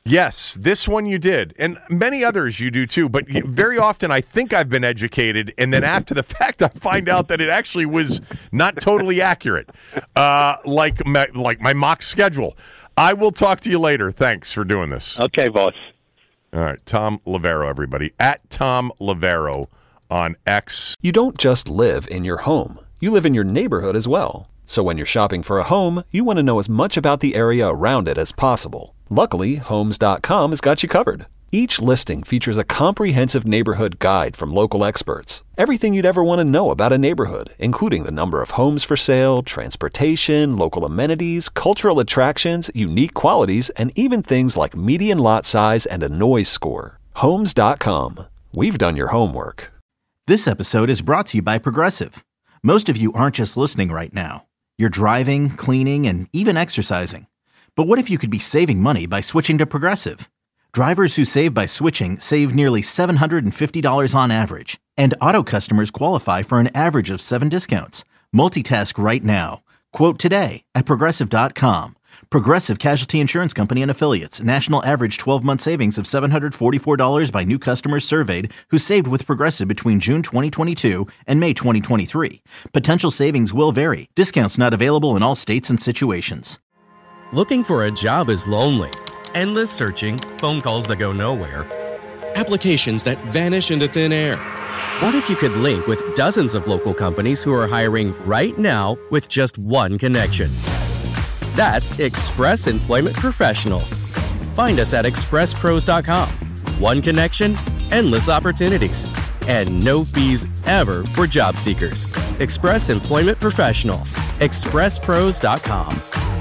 Yes, this one you did, and many others you do too. But very often, I think I've been educated, and then after the fact, I find out that it actually was not totally accurate. Like my mock schedule. I will talk to you later. Thanks for doing this. Okay, boss. All right, Tom Lavero, everybody at Tom Lavero on X. You don't just live in your home; you live in your neighborhood as well. So when you're shopping for a home, you want to know as much about the area around it as possible. Luckily, Homes.com has got you covered. Each listing features a comprehensive neighborhood guide from local experts. Everything you'd ever want to know about a neighborhood, including the number of homes for sale, transportation, local amenities, cultural attractions, unique qualities, and even things like median lot size and a noise score. Homes.com. We've done your homework. This episode is brought to you by Progressive. Most of you aren't just listening right now. You're driving, cleaning, and even exercising. But what if you could be saving money by switching to Progressive? Drivers who save by switching save nearly $750 on average. And auto customers qualify for an average of 7 discounts. Multitask right now. Quote today at Progressive.com. Progressive Casualty Insurance Company and Affiliates. National average 12-month savings of $744 by new customers surveyed who saved with Progressive between June 2022 and May 2023. Potential savings will vary. Discounts not available in all states and situations. Looking for a job is lonely. Endless searching, phone calls that go nowhere, applications that vanish into thin air. What if you could link with dozens of local companies who are hiring right now with just one connection? That's Express Employment Professionals. Find us at expresspros.com. One connection, endless opportunities, and no fees ever for job seekers. Express Employment Professionals. expresspros.com.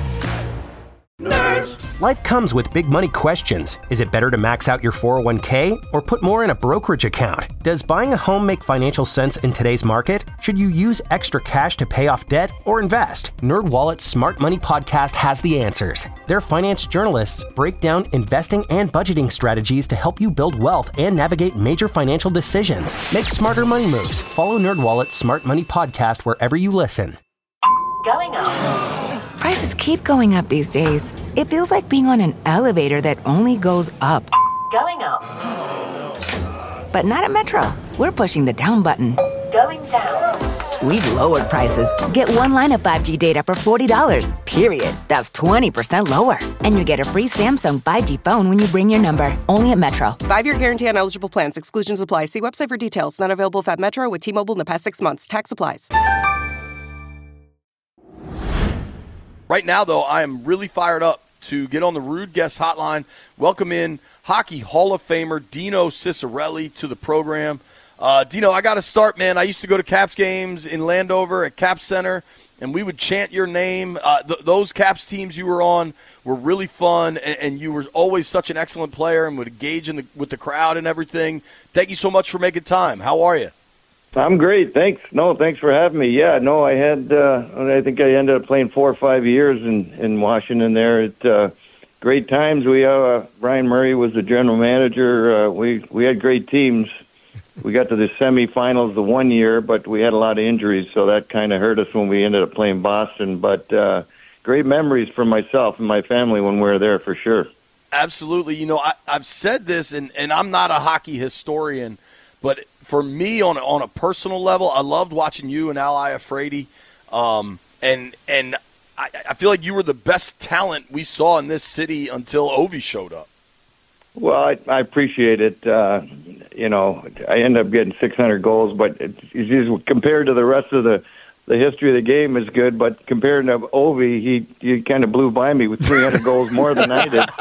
Life comes with big money questions. Is it better to max out your 401k or put more in a brokerage account? Does buying a home make financial sense in today's market? Should you use extra cash to pay off debt or invest? NerdWallet's Smart Money Podcast has the answers. Their finance journalists break down investing and budgeting strategies to help you build wealth and navigate major financial decisions. Make smarter money moves. Follow NerdWallet's Smart Money Podcast wherever you listen. Going up. Prices keep going up these days. It feels like being on an elevator that only goes up. Going up. But not at Metro. We're pushing the down button. Going down. We've lowered prices. Get one line of 5G data for $40, period. That's 20% lower. And you get a free Samsung 5G phone when you bring your number. Only at Metro. 5-year guarantee on eligible plans. Exclusions apply. See website for details. Not available at Metro with T-Mobile in the past 6 months. Tax applies. Right now, though, I am really fired up to get on the Rude Guest Hotline, welcome in Hockey Hall of Famer Dino Ciccarelli to the program. Dino, I got to start, man. I used to go to Caps games in Landover at Caps Center, and we would chant your name. Those Caps teams you were on were really fun, and you were always such an excellent player and would engage with the crowd and everything. Thank you so much for making time. How are you? I'm great. Thanks. Thanks for having me. Yeah, I had, I think I ended up playing 4 or 5 years in Washington there. At great times. Brian Murray was the general manager. We had great teams. We got to the semifinals the one year, but we had a lot of injuries, so that kind of hurt us when we ended up playing Boston. But great memories for myself and my family when we were there for sure. Absolutely. I've said this, and I'm not a hockey historian, but for me, on a personal level, I loved watching you and Al Iafrate, and I feel like you were the best talent we saw in this city until Ovi showed up. Well, I appreciate it. I ended up getting 600 goals, but it's just compared to the rest of the history of the game is good. But compared to Ovi, he kind of blew by me with 300 goals more than I did.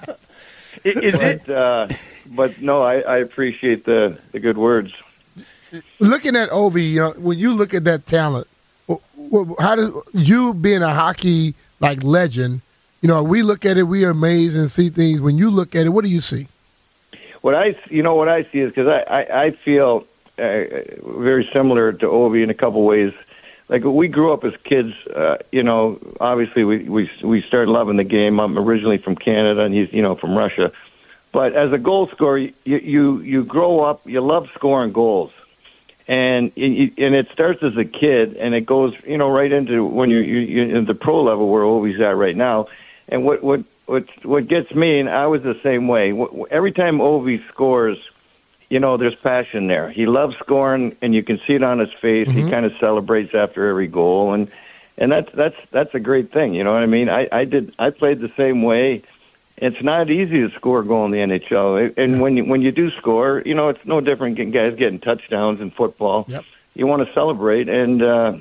So. But no, I appreciate the good words. Looking at Ovi, when you look at that talent, how does you being a hockey legend? We look at it, we are amazed and see things. When you look at it, what do you see? What I see is because I feel very similar to Ovi in a couple ways. Like we grew up as kids, obviously we started loving the game. I'm originally from Canada, and he's from Russia. But as a goal scorer, you grow up, you love scoring goals, and it starts as a kid, and it goes right into when you're in the pro level where Ovi's at right now. And what what gets me, and I was the same way. Every time Ovi scores, there's passion there. He loves scoring, and you can see it on his face. He kind of celebrates after every goal, and that's a great thing. You know what I mean? I played the same way. It's not easy to score a goal in the NHL, and when you do score, it's no different than guys getting touchdowns in football. Yep. You want to celebrate, and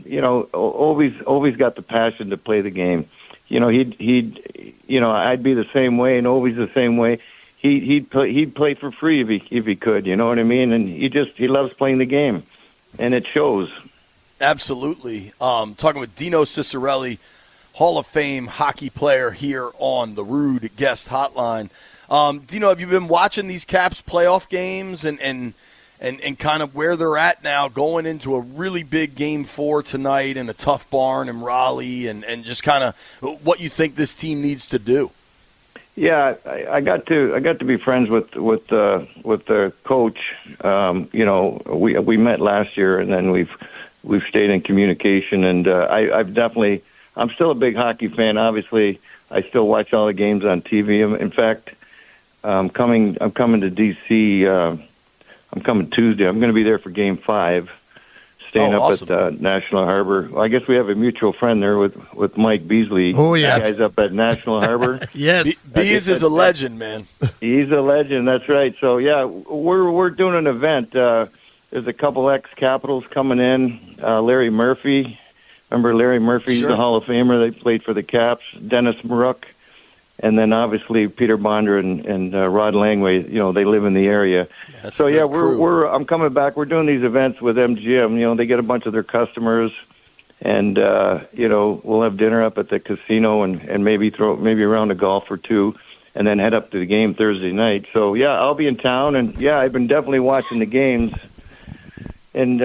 Ovi's got the passion to play the game. I'd be the same way, and Ovi's the same way. He'd play for free if he could. You know what I mean? And he loves playing the game, and it shows. Absolutely. Talking with Dino Ciccarelli, Hall of Fame hockey player here on the Rude Guest Hotline. Dino, have you been watching these Caps playoff games and kind of where they're at now going into a really big Game 4 tonight in a tough barn in Raleigh and just kind of what you think this team needs to do? Yeah, I got to be friends with the coach. We met last year, and then we've stayed in communication, and I'm still a big hockey fan. Obviously, I still watch all the games on TV. In fact, I'm coming to D.C. I'm coming Tuesday. I'm going to be there for Game 5, staying up awesome. at National Harbor. Well, I guess we have a mutual friend there with Mike Beasley. Oh, yeah. The guy's up at National Harbor. Yes. Bees is a legend, man. He's a legend. That's right. So, yeah, we're doing an event. There's a couple ex-Capitals coming in. Larry Murphy. Remember Larry Murphy? Sure. He's a Hall of Famer. They played for the Caps. Dennis Maruk. And then obviously Peter Bonder and Rod Langway, they live in the area. That's so yeah, I'm coming back. We're doing these events with MGM. They get a bunch of their customers, and we'll have dinner up at the casino and maybe a round of golf or two, and then head up to the game Thursday night. So yeah, I'll be in town, and yeah, I've been definitely watching the games, and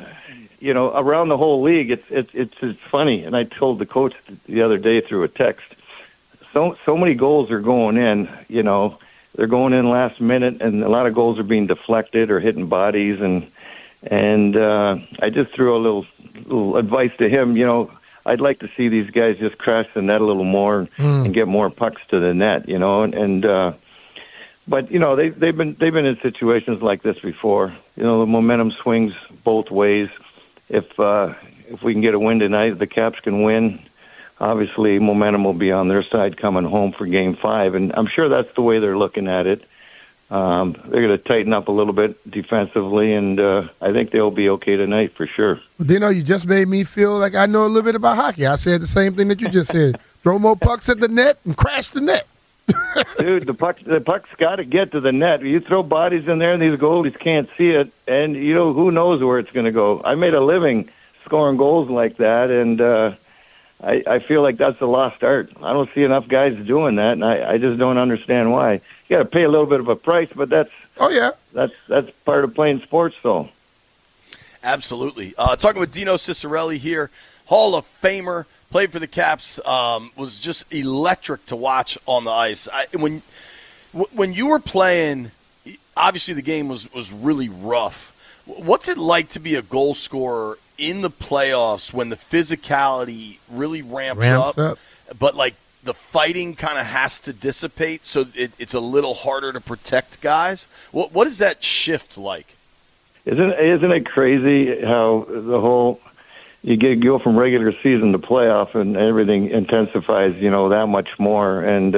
around the whole league, it's funny. And I told the coach the other day through a text. So many goals are going in, they're going in last minute, and a lot of goals are being deflected or hitting bodies. And I just threw a little advice to him. I'd like to see these guys just crash the net a little more and get more pucks to the net. But they've been in situations like this before. The momentum swings both ways. If we can get a win tonight, if the Caps can win. Obviously, momentum will be on their side coming home for Game 5, and I'm sure that's the way they're looking at it. They're going to tighten up a little bit defensively, and I think they'll be okay tonight for sure. Dino, you just made me feel like I know a little bit about hockey. I said the same thing that you just said. Throw more pucks at the net and crash the net. Dude, the puck's got to get to the net. You throw bodies in there, and these goalies can't see it, and who knows where it's going to go. I made a living scoring goals like that, and I feel like that's a lost art. I don't see enough guys doing that, and I just don't understand why. You got to pay a little bit of a price, but that's part of playing sports, though. Absolutely. Talking with Dino Ciccarelli here, Hall of Famer, played for the Caps, was just electric to watch on the ice. When you were playing, obviously the game was really rough. What's it like to be a goal scorer in the playoffs when the physicality really ramps up, but like the fighting kind of has to dissipate, so it's a little harder to protect guys? What is that shift like? Isn't it crazy how the whole you go from regular season to playoff and everything intensifies, that much more, and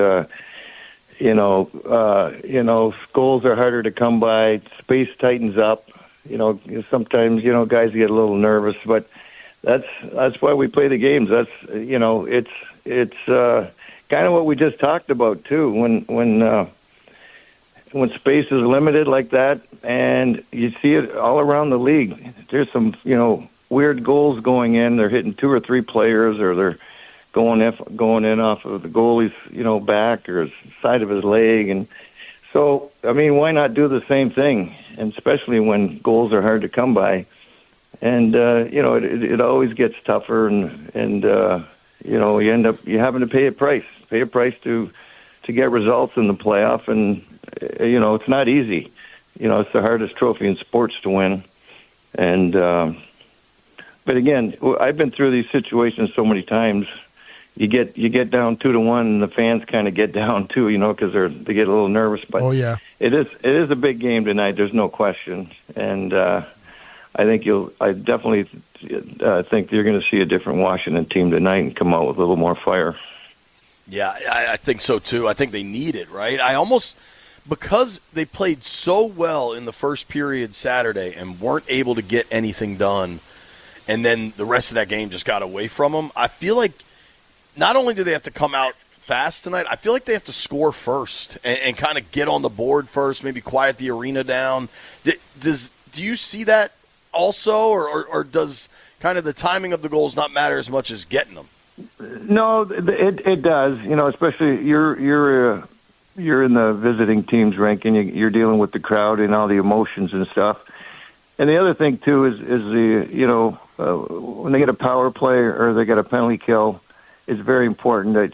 goals are harder to come by, space tightens up. Sometimes, guys get a little nervous, but that's why we play the games. That's, it's kind of what we just talked about too. When space is limited like that, and you see it all around the league, there's some, weird goals going in. They're hitting 2 or 3 players, or they're going in off of the goalie's, back or side of his leg. And so, why not do the same thing? And especially when goals are hard to come by. And, it always gets tougher, and you end up having to pay a price to get results in the playoff. And, it's not easy. It's the hardest trophy in sports to win. And, but again, I've been through these situations so many times, you get down 2-1, and the fans kind of get down too, because they get a little nervous. But it is a big game tonight. There's no question, and I definitely think you're going to see a different Washington team tonight and come out with a little more fire. Yeah, I think so too. I think they need it, right? Because they played so well in the first period Saturday and weren't able to get anything done, and then the rest of that game just got away from them, I feel like not only do they have to come out fast tonight, I feel like they have to score first and kind of get on the board first, maybe quiet the arena down. Do you see that also, or does kind of the timing of the goals not matter as much as getting them? No, it does. Especially you're in the visiting team's ranking. You're dealing with the crowd and all the emotions and stuff. And the other thing too is when they get a power play or they get a penalty kill, it's very important that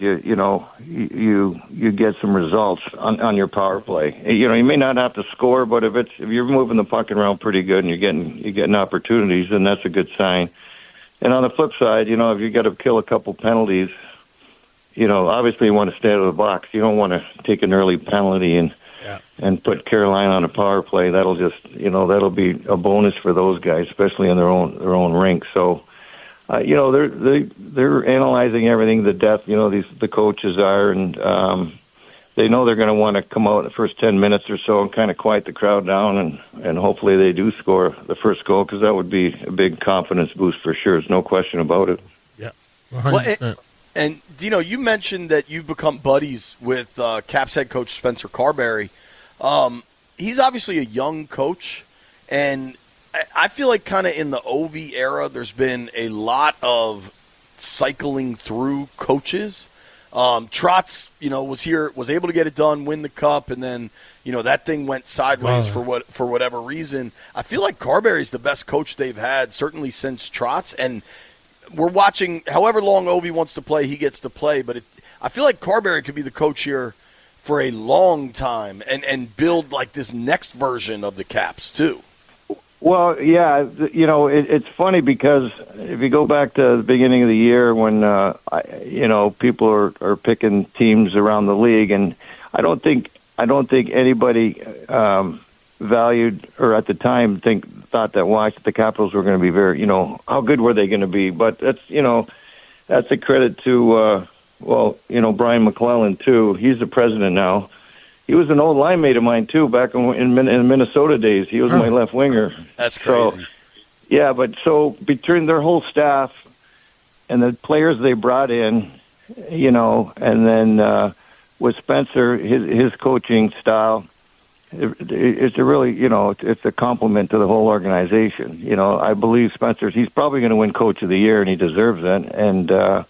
you get some results on your power play. You may not have to score, but if you're moving the puck around pretty good and you're getting opportunities, then that's a good sign. And on the flip side, if you got to kill a couple penalties, obviously you want to stay out of the box. You don't want to take an early penalty and put Carolina on a power play. That'll just that'll be a bonus for those guys, especially in their own rink. So. They're analyzing everything, the depth, the coaches are, and they know they're going to want to come out in the first 10 minutes or so and kind of quiet the crowd down, and hopefully they do score the first goal, because that would be a big confidence boost for sure. There's no question about it. Yeah. Well, and Dino, you mentioned that you've become buddies with Caps head coach Spencer Carberry. He's obviously a young coach, and I feel like kind of in the Ovi era, there's been a lot of cycling through coaches. Trotz, was able to get it done, win the cup, and then, that thing went sideways for whatever reason. I feel like Carberry's the best coach they've had, certainly since Trotz, and we're watching however long Ovi wants to play, he gets to play, but I feel like Carberry could be the coach here for a long time and build like this next version of the Caps too. Well, yeah, it's funny because if you go back to the beginning of the year when, people are picking teams around the league, and I don't think anybody valued or at the time thought that the Capitals were going to be very, how good were they going to be? But that's a credit to, Brian McClellan too. He's the president now. He was an old line mate of mine, too, back in Minnesota days. He was my left winger. That's crazy. So between their whole staff and the players they brought in, and then with Spencer, his coaching style, it's a really, it's a compliment to the whole organization. I believe he's probably going to win Coach of the Year, and he deserves it. And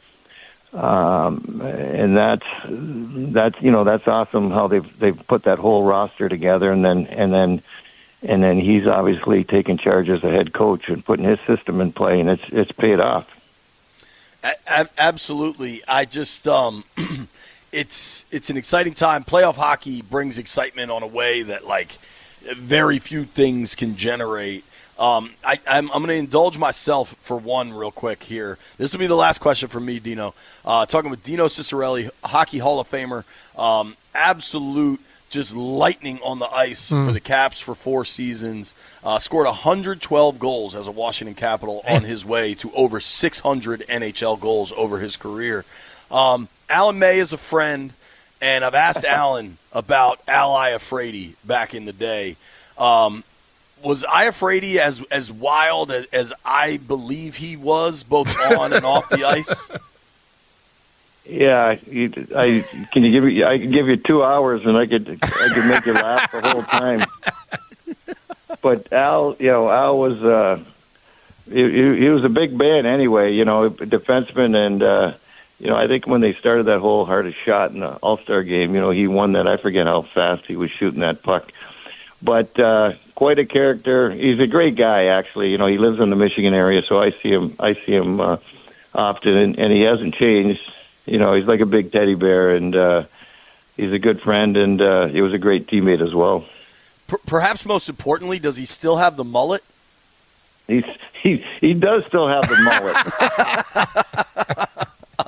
that's awesome how they've put that whole roster together, and then he's obviously taking charge as a head coach and putting his system in play, and it's paid off. Absolutely. I just it's an exciting time. Playoff hockey brings excitement on a way that very few things can generate. I'm going to indulge myself for one real quick here. This will be the last question from me, Dino. Talking with Dino Ciccarelli, Hockey Hall of Famer. Absolute just lightning on the ice for the Caps for 4 seasons. Scored 112 goals as a Washington Capital on his way to over 600 NHL goals over his career. Alan May is a friend, and I've asked Alan about Al Iafrate back in the day. Was Iafrate as wild as I believe he was, both on and off the ice? Yeah, I can give you 2 hours, and I could make you laugh the whole time. But Al was he was a big man anyway. A defenseman, and I think when they started that whole hardest shot in the All-Star game, he won that. I forget how fast he was shooting that puck. But quite a character. He's a great guy, actually. He lives in the Michigan area, so I see him often, and he hasn't changed. He's like a big teddy bear, and he's a good friend, and he was a great teammate as well. Perhaps most importantly, does he still have the mullet? He does still have the mullet. I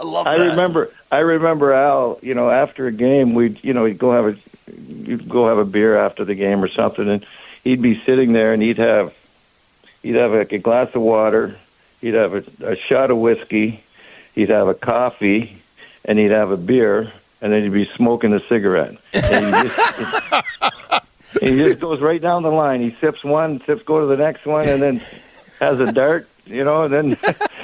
love I that. I remember Al. After a game, we'd go have a beer after the game or something, and he'd be sitting there, and he'd have like a glass of water, he'd have a shot of whiskey, he'd have a coffee, and he'd have a beer, and then he'd be smoking a cigarette. And he just goes right down the line. He sips one, go to the next one, and then has a dart, and then.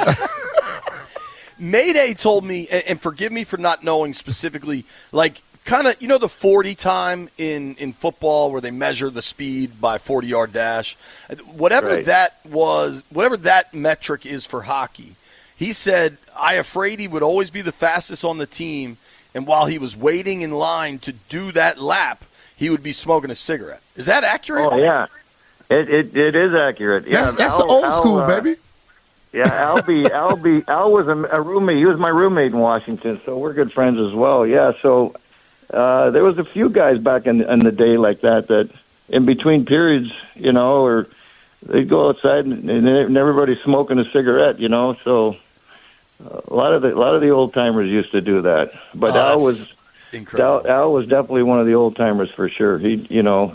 Mayday told me, and forgive me for not knowing specifically, like kind of, the 40 time in football where they measure the speed by 40-yard dash, whatever that metric is for hockey. He said, Iafrate would always be the fastest on the team, and while he was waiting in line to do that lap, he would be smoking a cigarette. Is that accurate? Oh, yeah. It is accurate. Yeah, that's the old school, baby. Yeah, Al was a roommate. He was my roommate in Washington, so we're good friends as well. Yeah, so there was a few guys back in the day like that in between periods, or they'd go outside and everybody's smoking a cigarette, So a lot of the old timers used to do that. But Al was incredible. Al was definitely one of the old timers for sure. He'd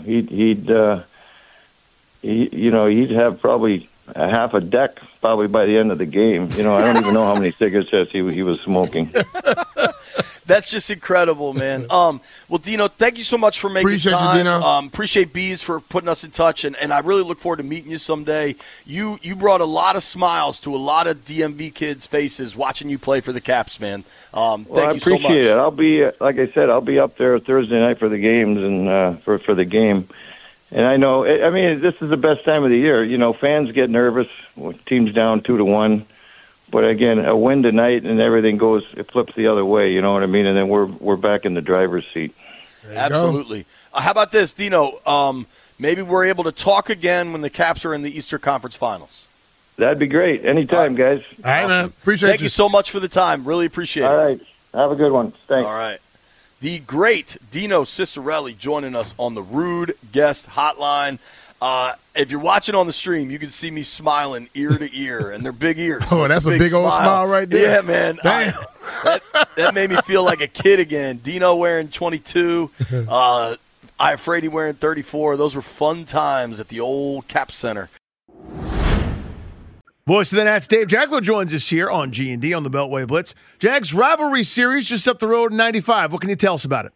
have probably a half a deck probably by the end of the game. I don't even know how many cigarettes he was smoking. That's just incredible, man. Well, Dino, thank you so much for making Appreciate time. You, Dino. Appreciate Bees for putting us in touch, and I really look forward to meeting you someday. You brought a lot of smiles to a lot of DMV kids' faces watching you play for the Caps, man. Thank you so much. I appreciate it. I'll be, like I said, I'll be up there Thursday night for the games and for the game. And I know, this is the best time of the year. Fans get nervous when team's down 2-1. But again, a win tonight and everything it flips the other way. You know what I mean? And then we're back in the driver's seat. Absolutely. How about this, Dino? Maybe we're able to talk again when the Caps are in the Eastern Conference Finals. That'd be great. Anytime, guys. All right, man. Appreciate Thank you so much for the time. Really appreciate it. All right. Have a good one. Thanks. All right. The great Dino Ciccarelli joining us on the Rude Guest Hotline. If you're watching on the stream, you can see me smiling ear to ear, and they're big ears. Oh, that's a big old smile right there. Yeah, man. That made me feel like a kid again. Dino wearing 22, Iafrate wearing 34. Those were fun times at the old Cap Center. Voice of the Nats, Dave Jackler joins us here on G&D on the Beltway Blitz. Jags rivalry series just up the road in 95. What can you tell us about it?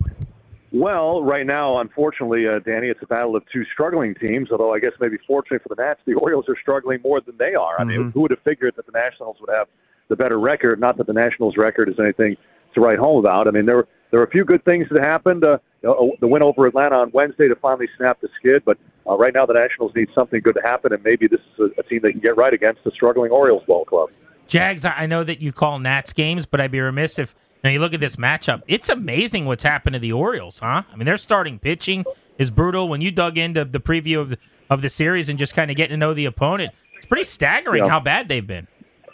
Well, right now, unfortunately, Danny, it's a battle of two struggling teams, although I guess maybe fortunately for the Nats, the Orioles are struggling more than they are. I mean, who would have figured that the Nationals would have the better record? Not that the Nationals' record is anything to write home about. I mean, there were a few good things that happened. The win over Atlanta on Wednesday to finally snap the skid, but right now the Nationals need something good to happen, and maybe this is a team they can get right against the struggling Orioles ball club. Jags, I know that you call Nats games, but I'd be remiss if you look at this matchup. It's amazing what's happened to the Orioles, huh? I mean, their starting pitching is brutal. When you dug into the preview of the series and just kind of getting to know the opponent, it's pretty staggering how bad they've been.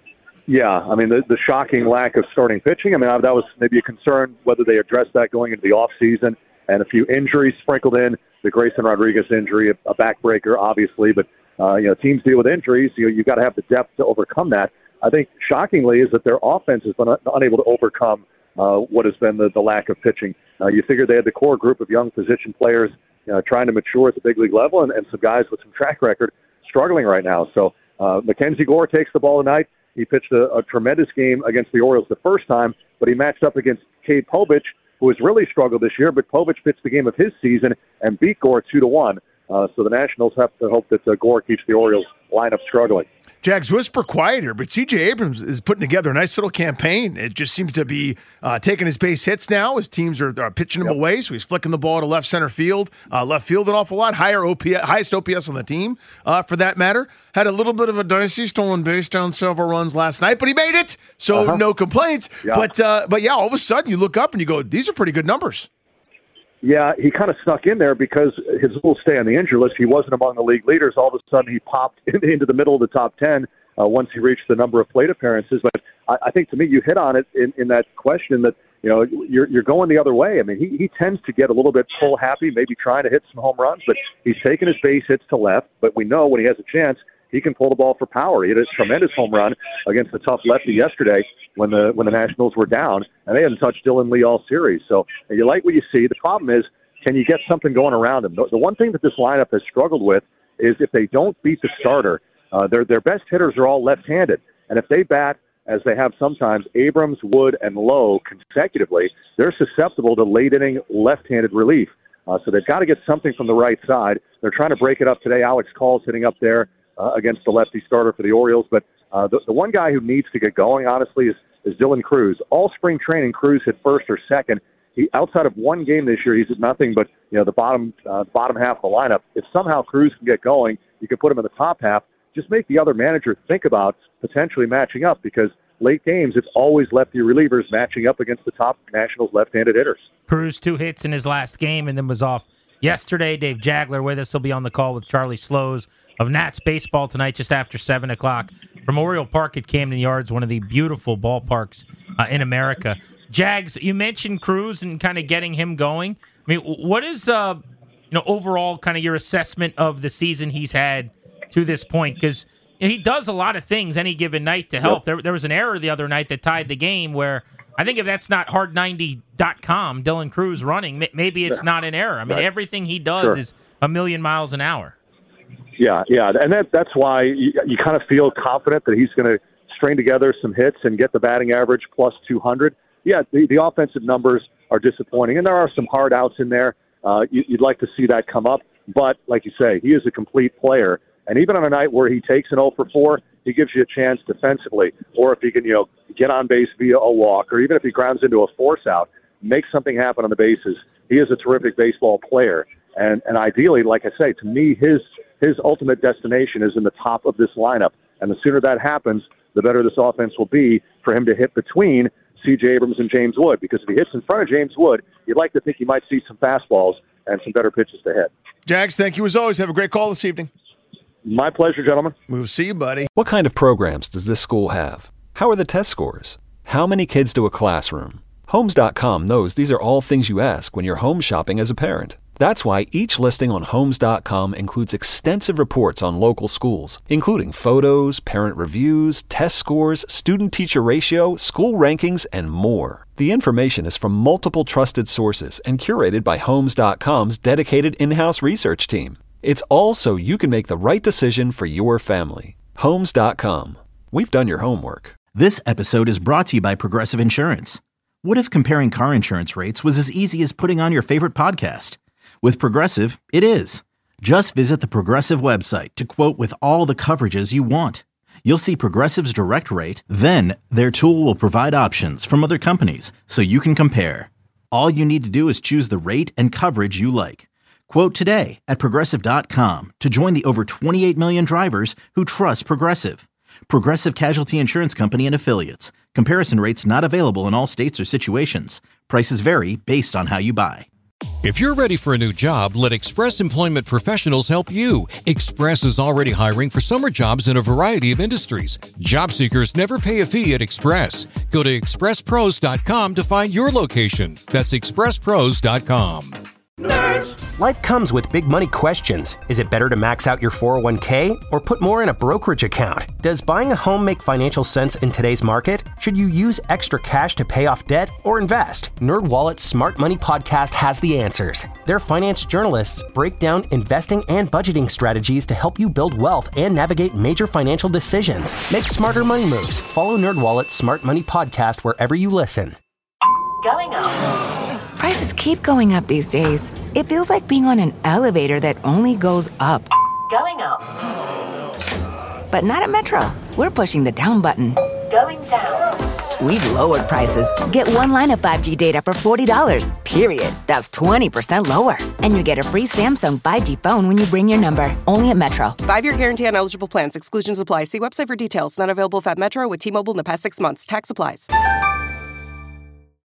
Yeah, I mean, the shocking lack of starting pitching. I mean, that was maybe a concern whether they addressed that going into the offseason, and a few injuries sprinkled in, the Grayson Rodriguez injury, a backbreaker, obviously, but teams deal with injuries. You've got to have the depth to overcome that. I think shockingly is that their offense has been unable to overcome what has been the lack of pitching. You figure they had the core group of young position players trying to mature at the big league level, and some guys with some track record struggling right now. So Mackenzie Gore takes the ball tonight. He pitched a tremendous game against the Orioles the first time, but he matched up against Cade Povich, who has really struggled this year. But Povich pitched the game of his season and beat Gore 2-1. So the Nationals have to hope that Gore keeps the Orioles lineup struggling. Jags whisper quieter, but C.J. Abrams is putting together a nice little campaign. It just seems to be taking his base hits now as teams are pitching him away, so he's flicking the ball to left center field. Left field an awful lot, highest OPS on the team, for that matter. Had a little bit of a dicey stolen base down several runs last night, but he made it, so no complaints. Yeah. But yeah, all of a sudden you look up and you go, these are pretty good numbers. Yeah, he kind of snuck in there because his will stay on the injury list. He wasn't among the league leaders. All of a sudden, he popped into the middle of the top 10 once he reached the number of plate appearances. But I think, to me, you hit on it in that question that you're going the other way. I mean, he tends to get a little bit pull happy, maybe trying to hit some home runs, but he's taking his base hits to left. But we know when he has a chance, he can pull the ball for power. He had a tremendous home run against the tough lefty yesterday when the Nationals were down, and they hadn't touched Dylan Lee all series. So you like what you see. The problem is, can you get something going around him? The one thing that this lineup has struggled with is if they don't beat the starter, their best hitters are all left-handed. And if they bat, as they have sometimes, Abrams, Wood, and Lowe consecutively, they're susceptible to late-inning left-handed relief. So they've got to get something from the right side. They're trying to break it up today. Alex Call's hitting up there against the lefty starter for the Orioles. But the one guy who needs to get going, honestly, is Dylan Cruz. All spring training, Cruz hit first or second. Outside of one game this year, he's hit nothing but the bottom half of the lineup. If somehow Cruz can get going, you can put him in the top half. Just make the other manager think about potentially matching up, because late games, it's always lefty relievers matching up against the top Nationals left-handed hitters. Cruz 2 hits in his last game and then was off yesterday. Dave Jagler with us. He'll be on the call with Charlie Slows of Nats baseball tonight just after 7 o'clock from Oriole Park at Camden Yards, one of the beautiful ballparks in America. Jags, you mentioned Cruz and kind of getting him going. I mean, what is overall kind of your assessment of the season he's had to this point? Because he does a lot of things any given night to help. Yep. There was an error the other night that tied the game where I think if that's not hard90.com, Dylan Cruz running, maybe it's not an error. I mean, everything he does is a million miles an hour. Yeah, and that's why you kind of feel confident that he's going to string together some hits and get the batting average plus 200. Yeah, the offensive numbers are disappointing, and there are some hard outs in there. You'd like to see that come up, but like you say, he is a complete player. And even on a night where he takes an 0 for 4, he gives you a chance defensively. Or if he can, get on base via a walk, or even if he grounds into a force out, make something happen on the bases. He is a terrific baseball player. And ideally, like I say, to me, his ultimate destination is in the top of this lineup. And the sooner that happens, the better this offense will be for him to hit between C.J. Abrams and James Wood. Because if he hits in front of James Wood, you'd like to think he might see some fastballs and some better pitches to hit. Jags, thank you as always. Have a great call this evening. My pleasure, gentlemen. We'll see you, buddy. What kind of programs does this school have? How are the test scores? How many kids do a classroom? Homes.com knows these are all things you ask when you're home shopping as a parent. That's why each listing on Homes.com includes extensive reports on local schools, including photos, parent reviews, test scores, student-teacher ratio, school rankings, and more. The information is from multiple trusted sources and curated by Homes.com's dedicated in-house research team. It's all so you can make the right decision for your family. Homes.com. We've done your homework. This episode is brought to you by Progressive Insurance. What if comparing car insurance rates was as easy as putting on your favorite podcast? With Progressive, it is. Just visit the Progressive website to quote with all the coverages you want. You'll see Progressive's direct rate, then their tool will provide options from other companies so you can compare. All you need to do is choose the rate and coverage you like. Quote today at Progressive.com to join the over 28 million drivers who trust Progressive. Progressive Casualty Insurance Company and Affiliates. Comparison rates not available in all states or situations. Prices vary based on how you buy. If you're ready for a new job, let Express Employment Professionals help you. Express is already hiring for summer jobs in a variety of industries. Job seekers never pay a fee at Express. Go to expresspros.com to find your location. That's expresspros.com. Nerds. Life comes with big money questions. Is it better to max out your 401k or put more in a brokerage account? Does buying a home make financial sense in today's market? Should you use extra cash to pay off debt or invest? NerdWallet's Smart Money Podcast has the answers. Their finance journalists break down investing and budgeting strategies to help you build wealth and navigate major financial decisions. Make smarter money moves. Follow NerdWallet's Smart Money Podcast wherever you listen. Going up. Prices keep going up these days. It feels like being on an elevator that only goes up. Going up. But not at Metro. We're pushing the down button. Going down. We've lowered prices. Get one line of 5G data for $40, period. That's 20% lower. And you get a free Samsung 5G phone when you bring your number. Only at Metro. 5-year guarantee on eligible plans. Exclusions apply. See website for details. Not available if at Metro with T-Mobile in the past 6 months. Tax applies.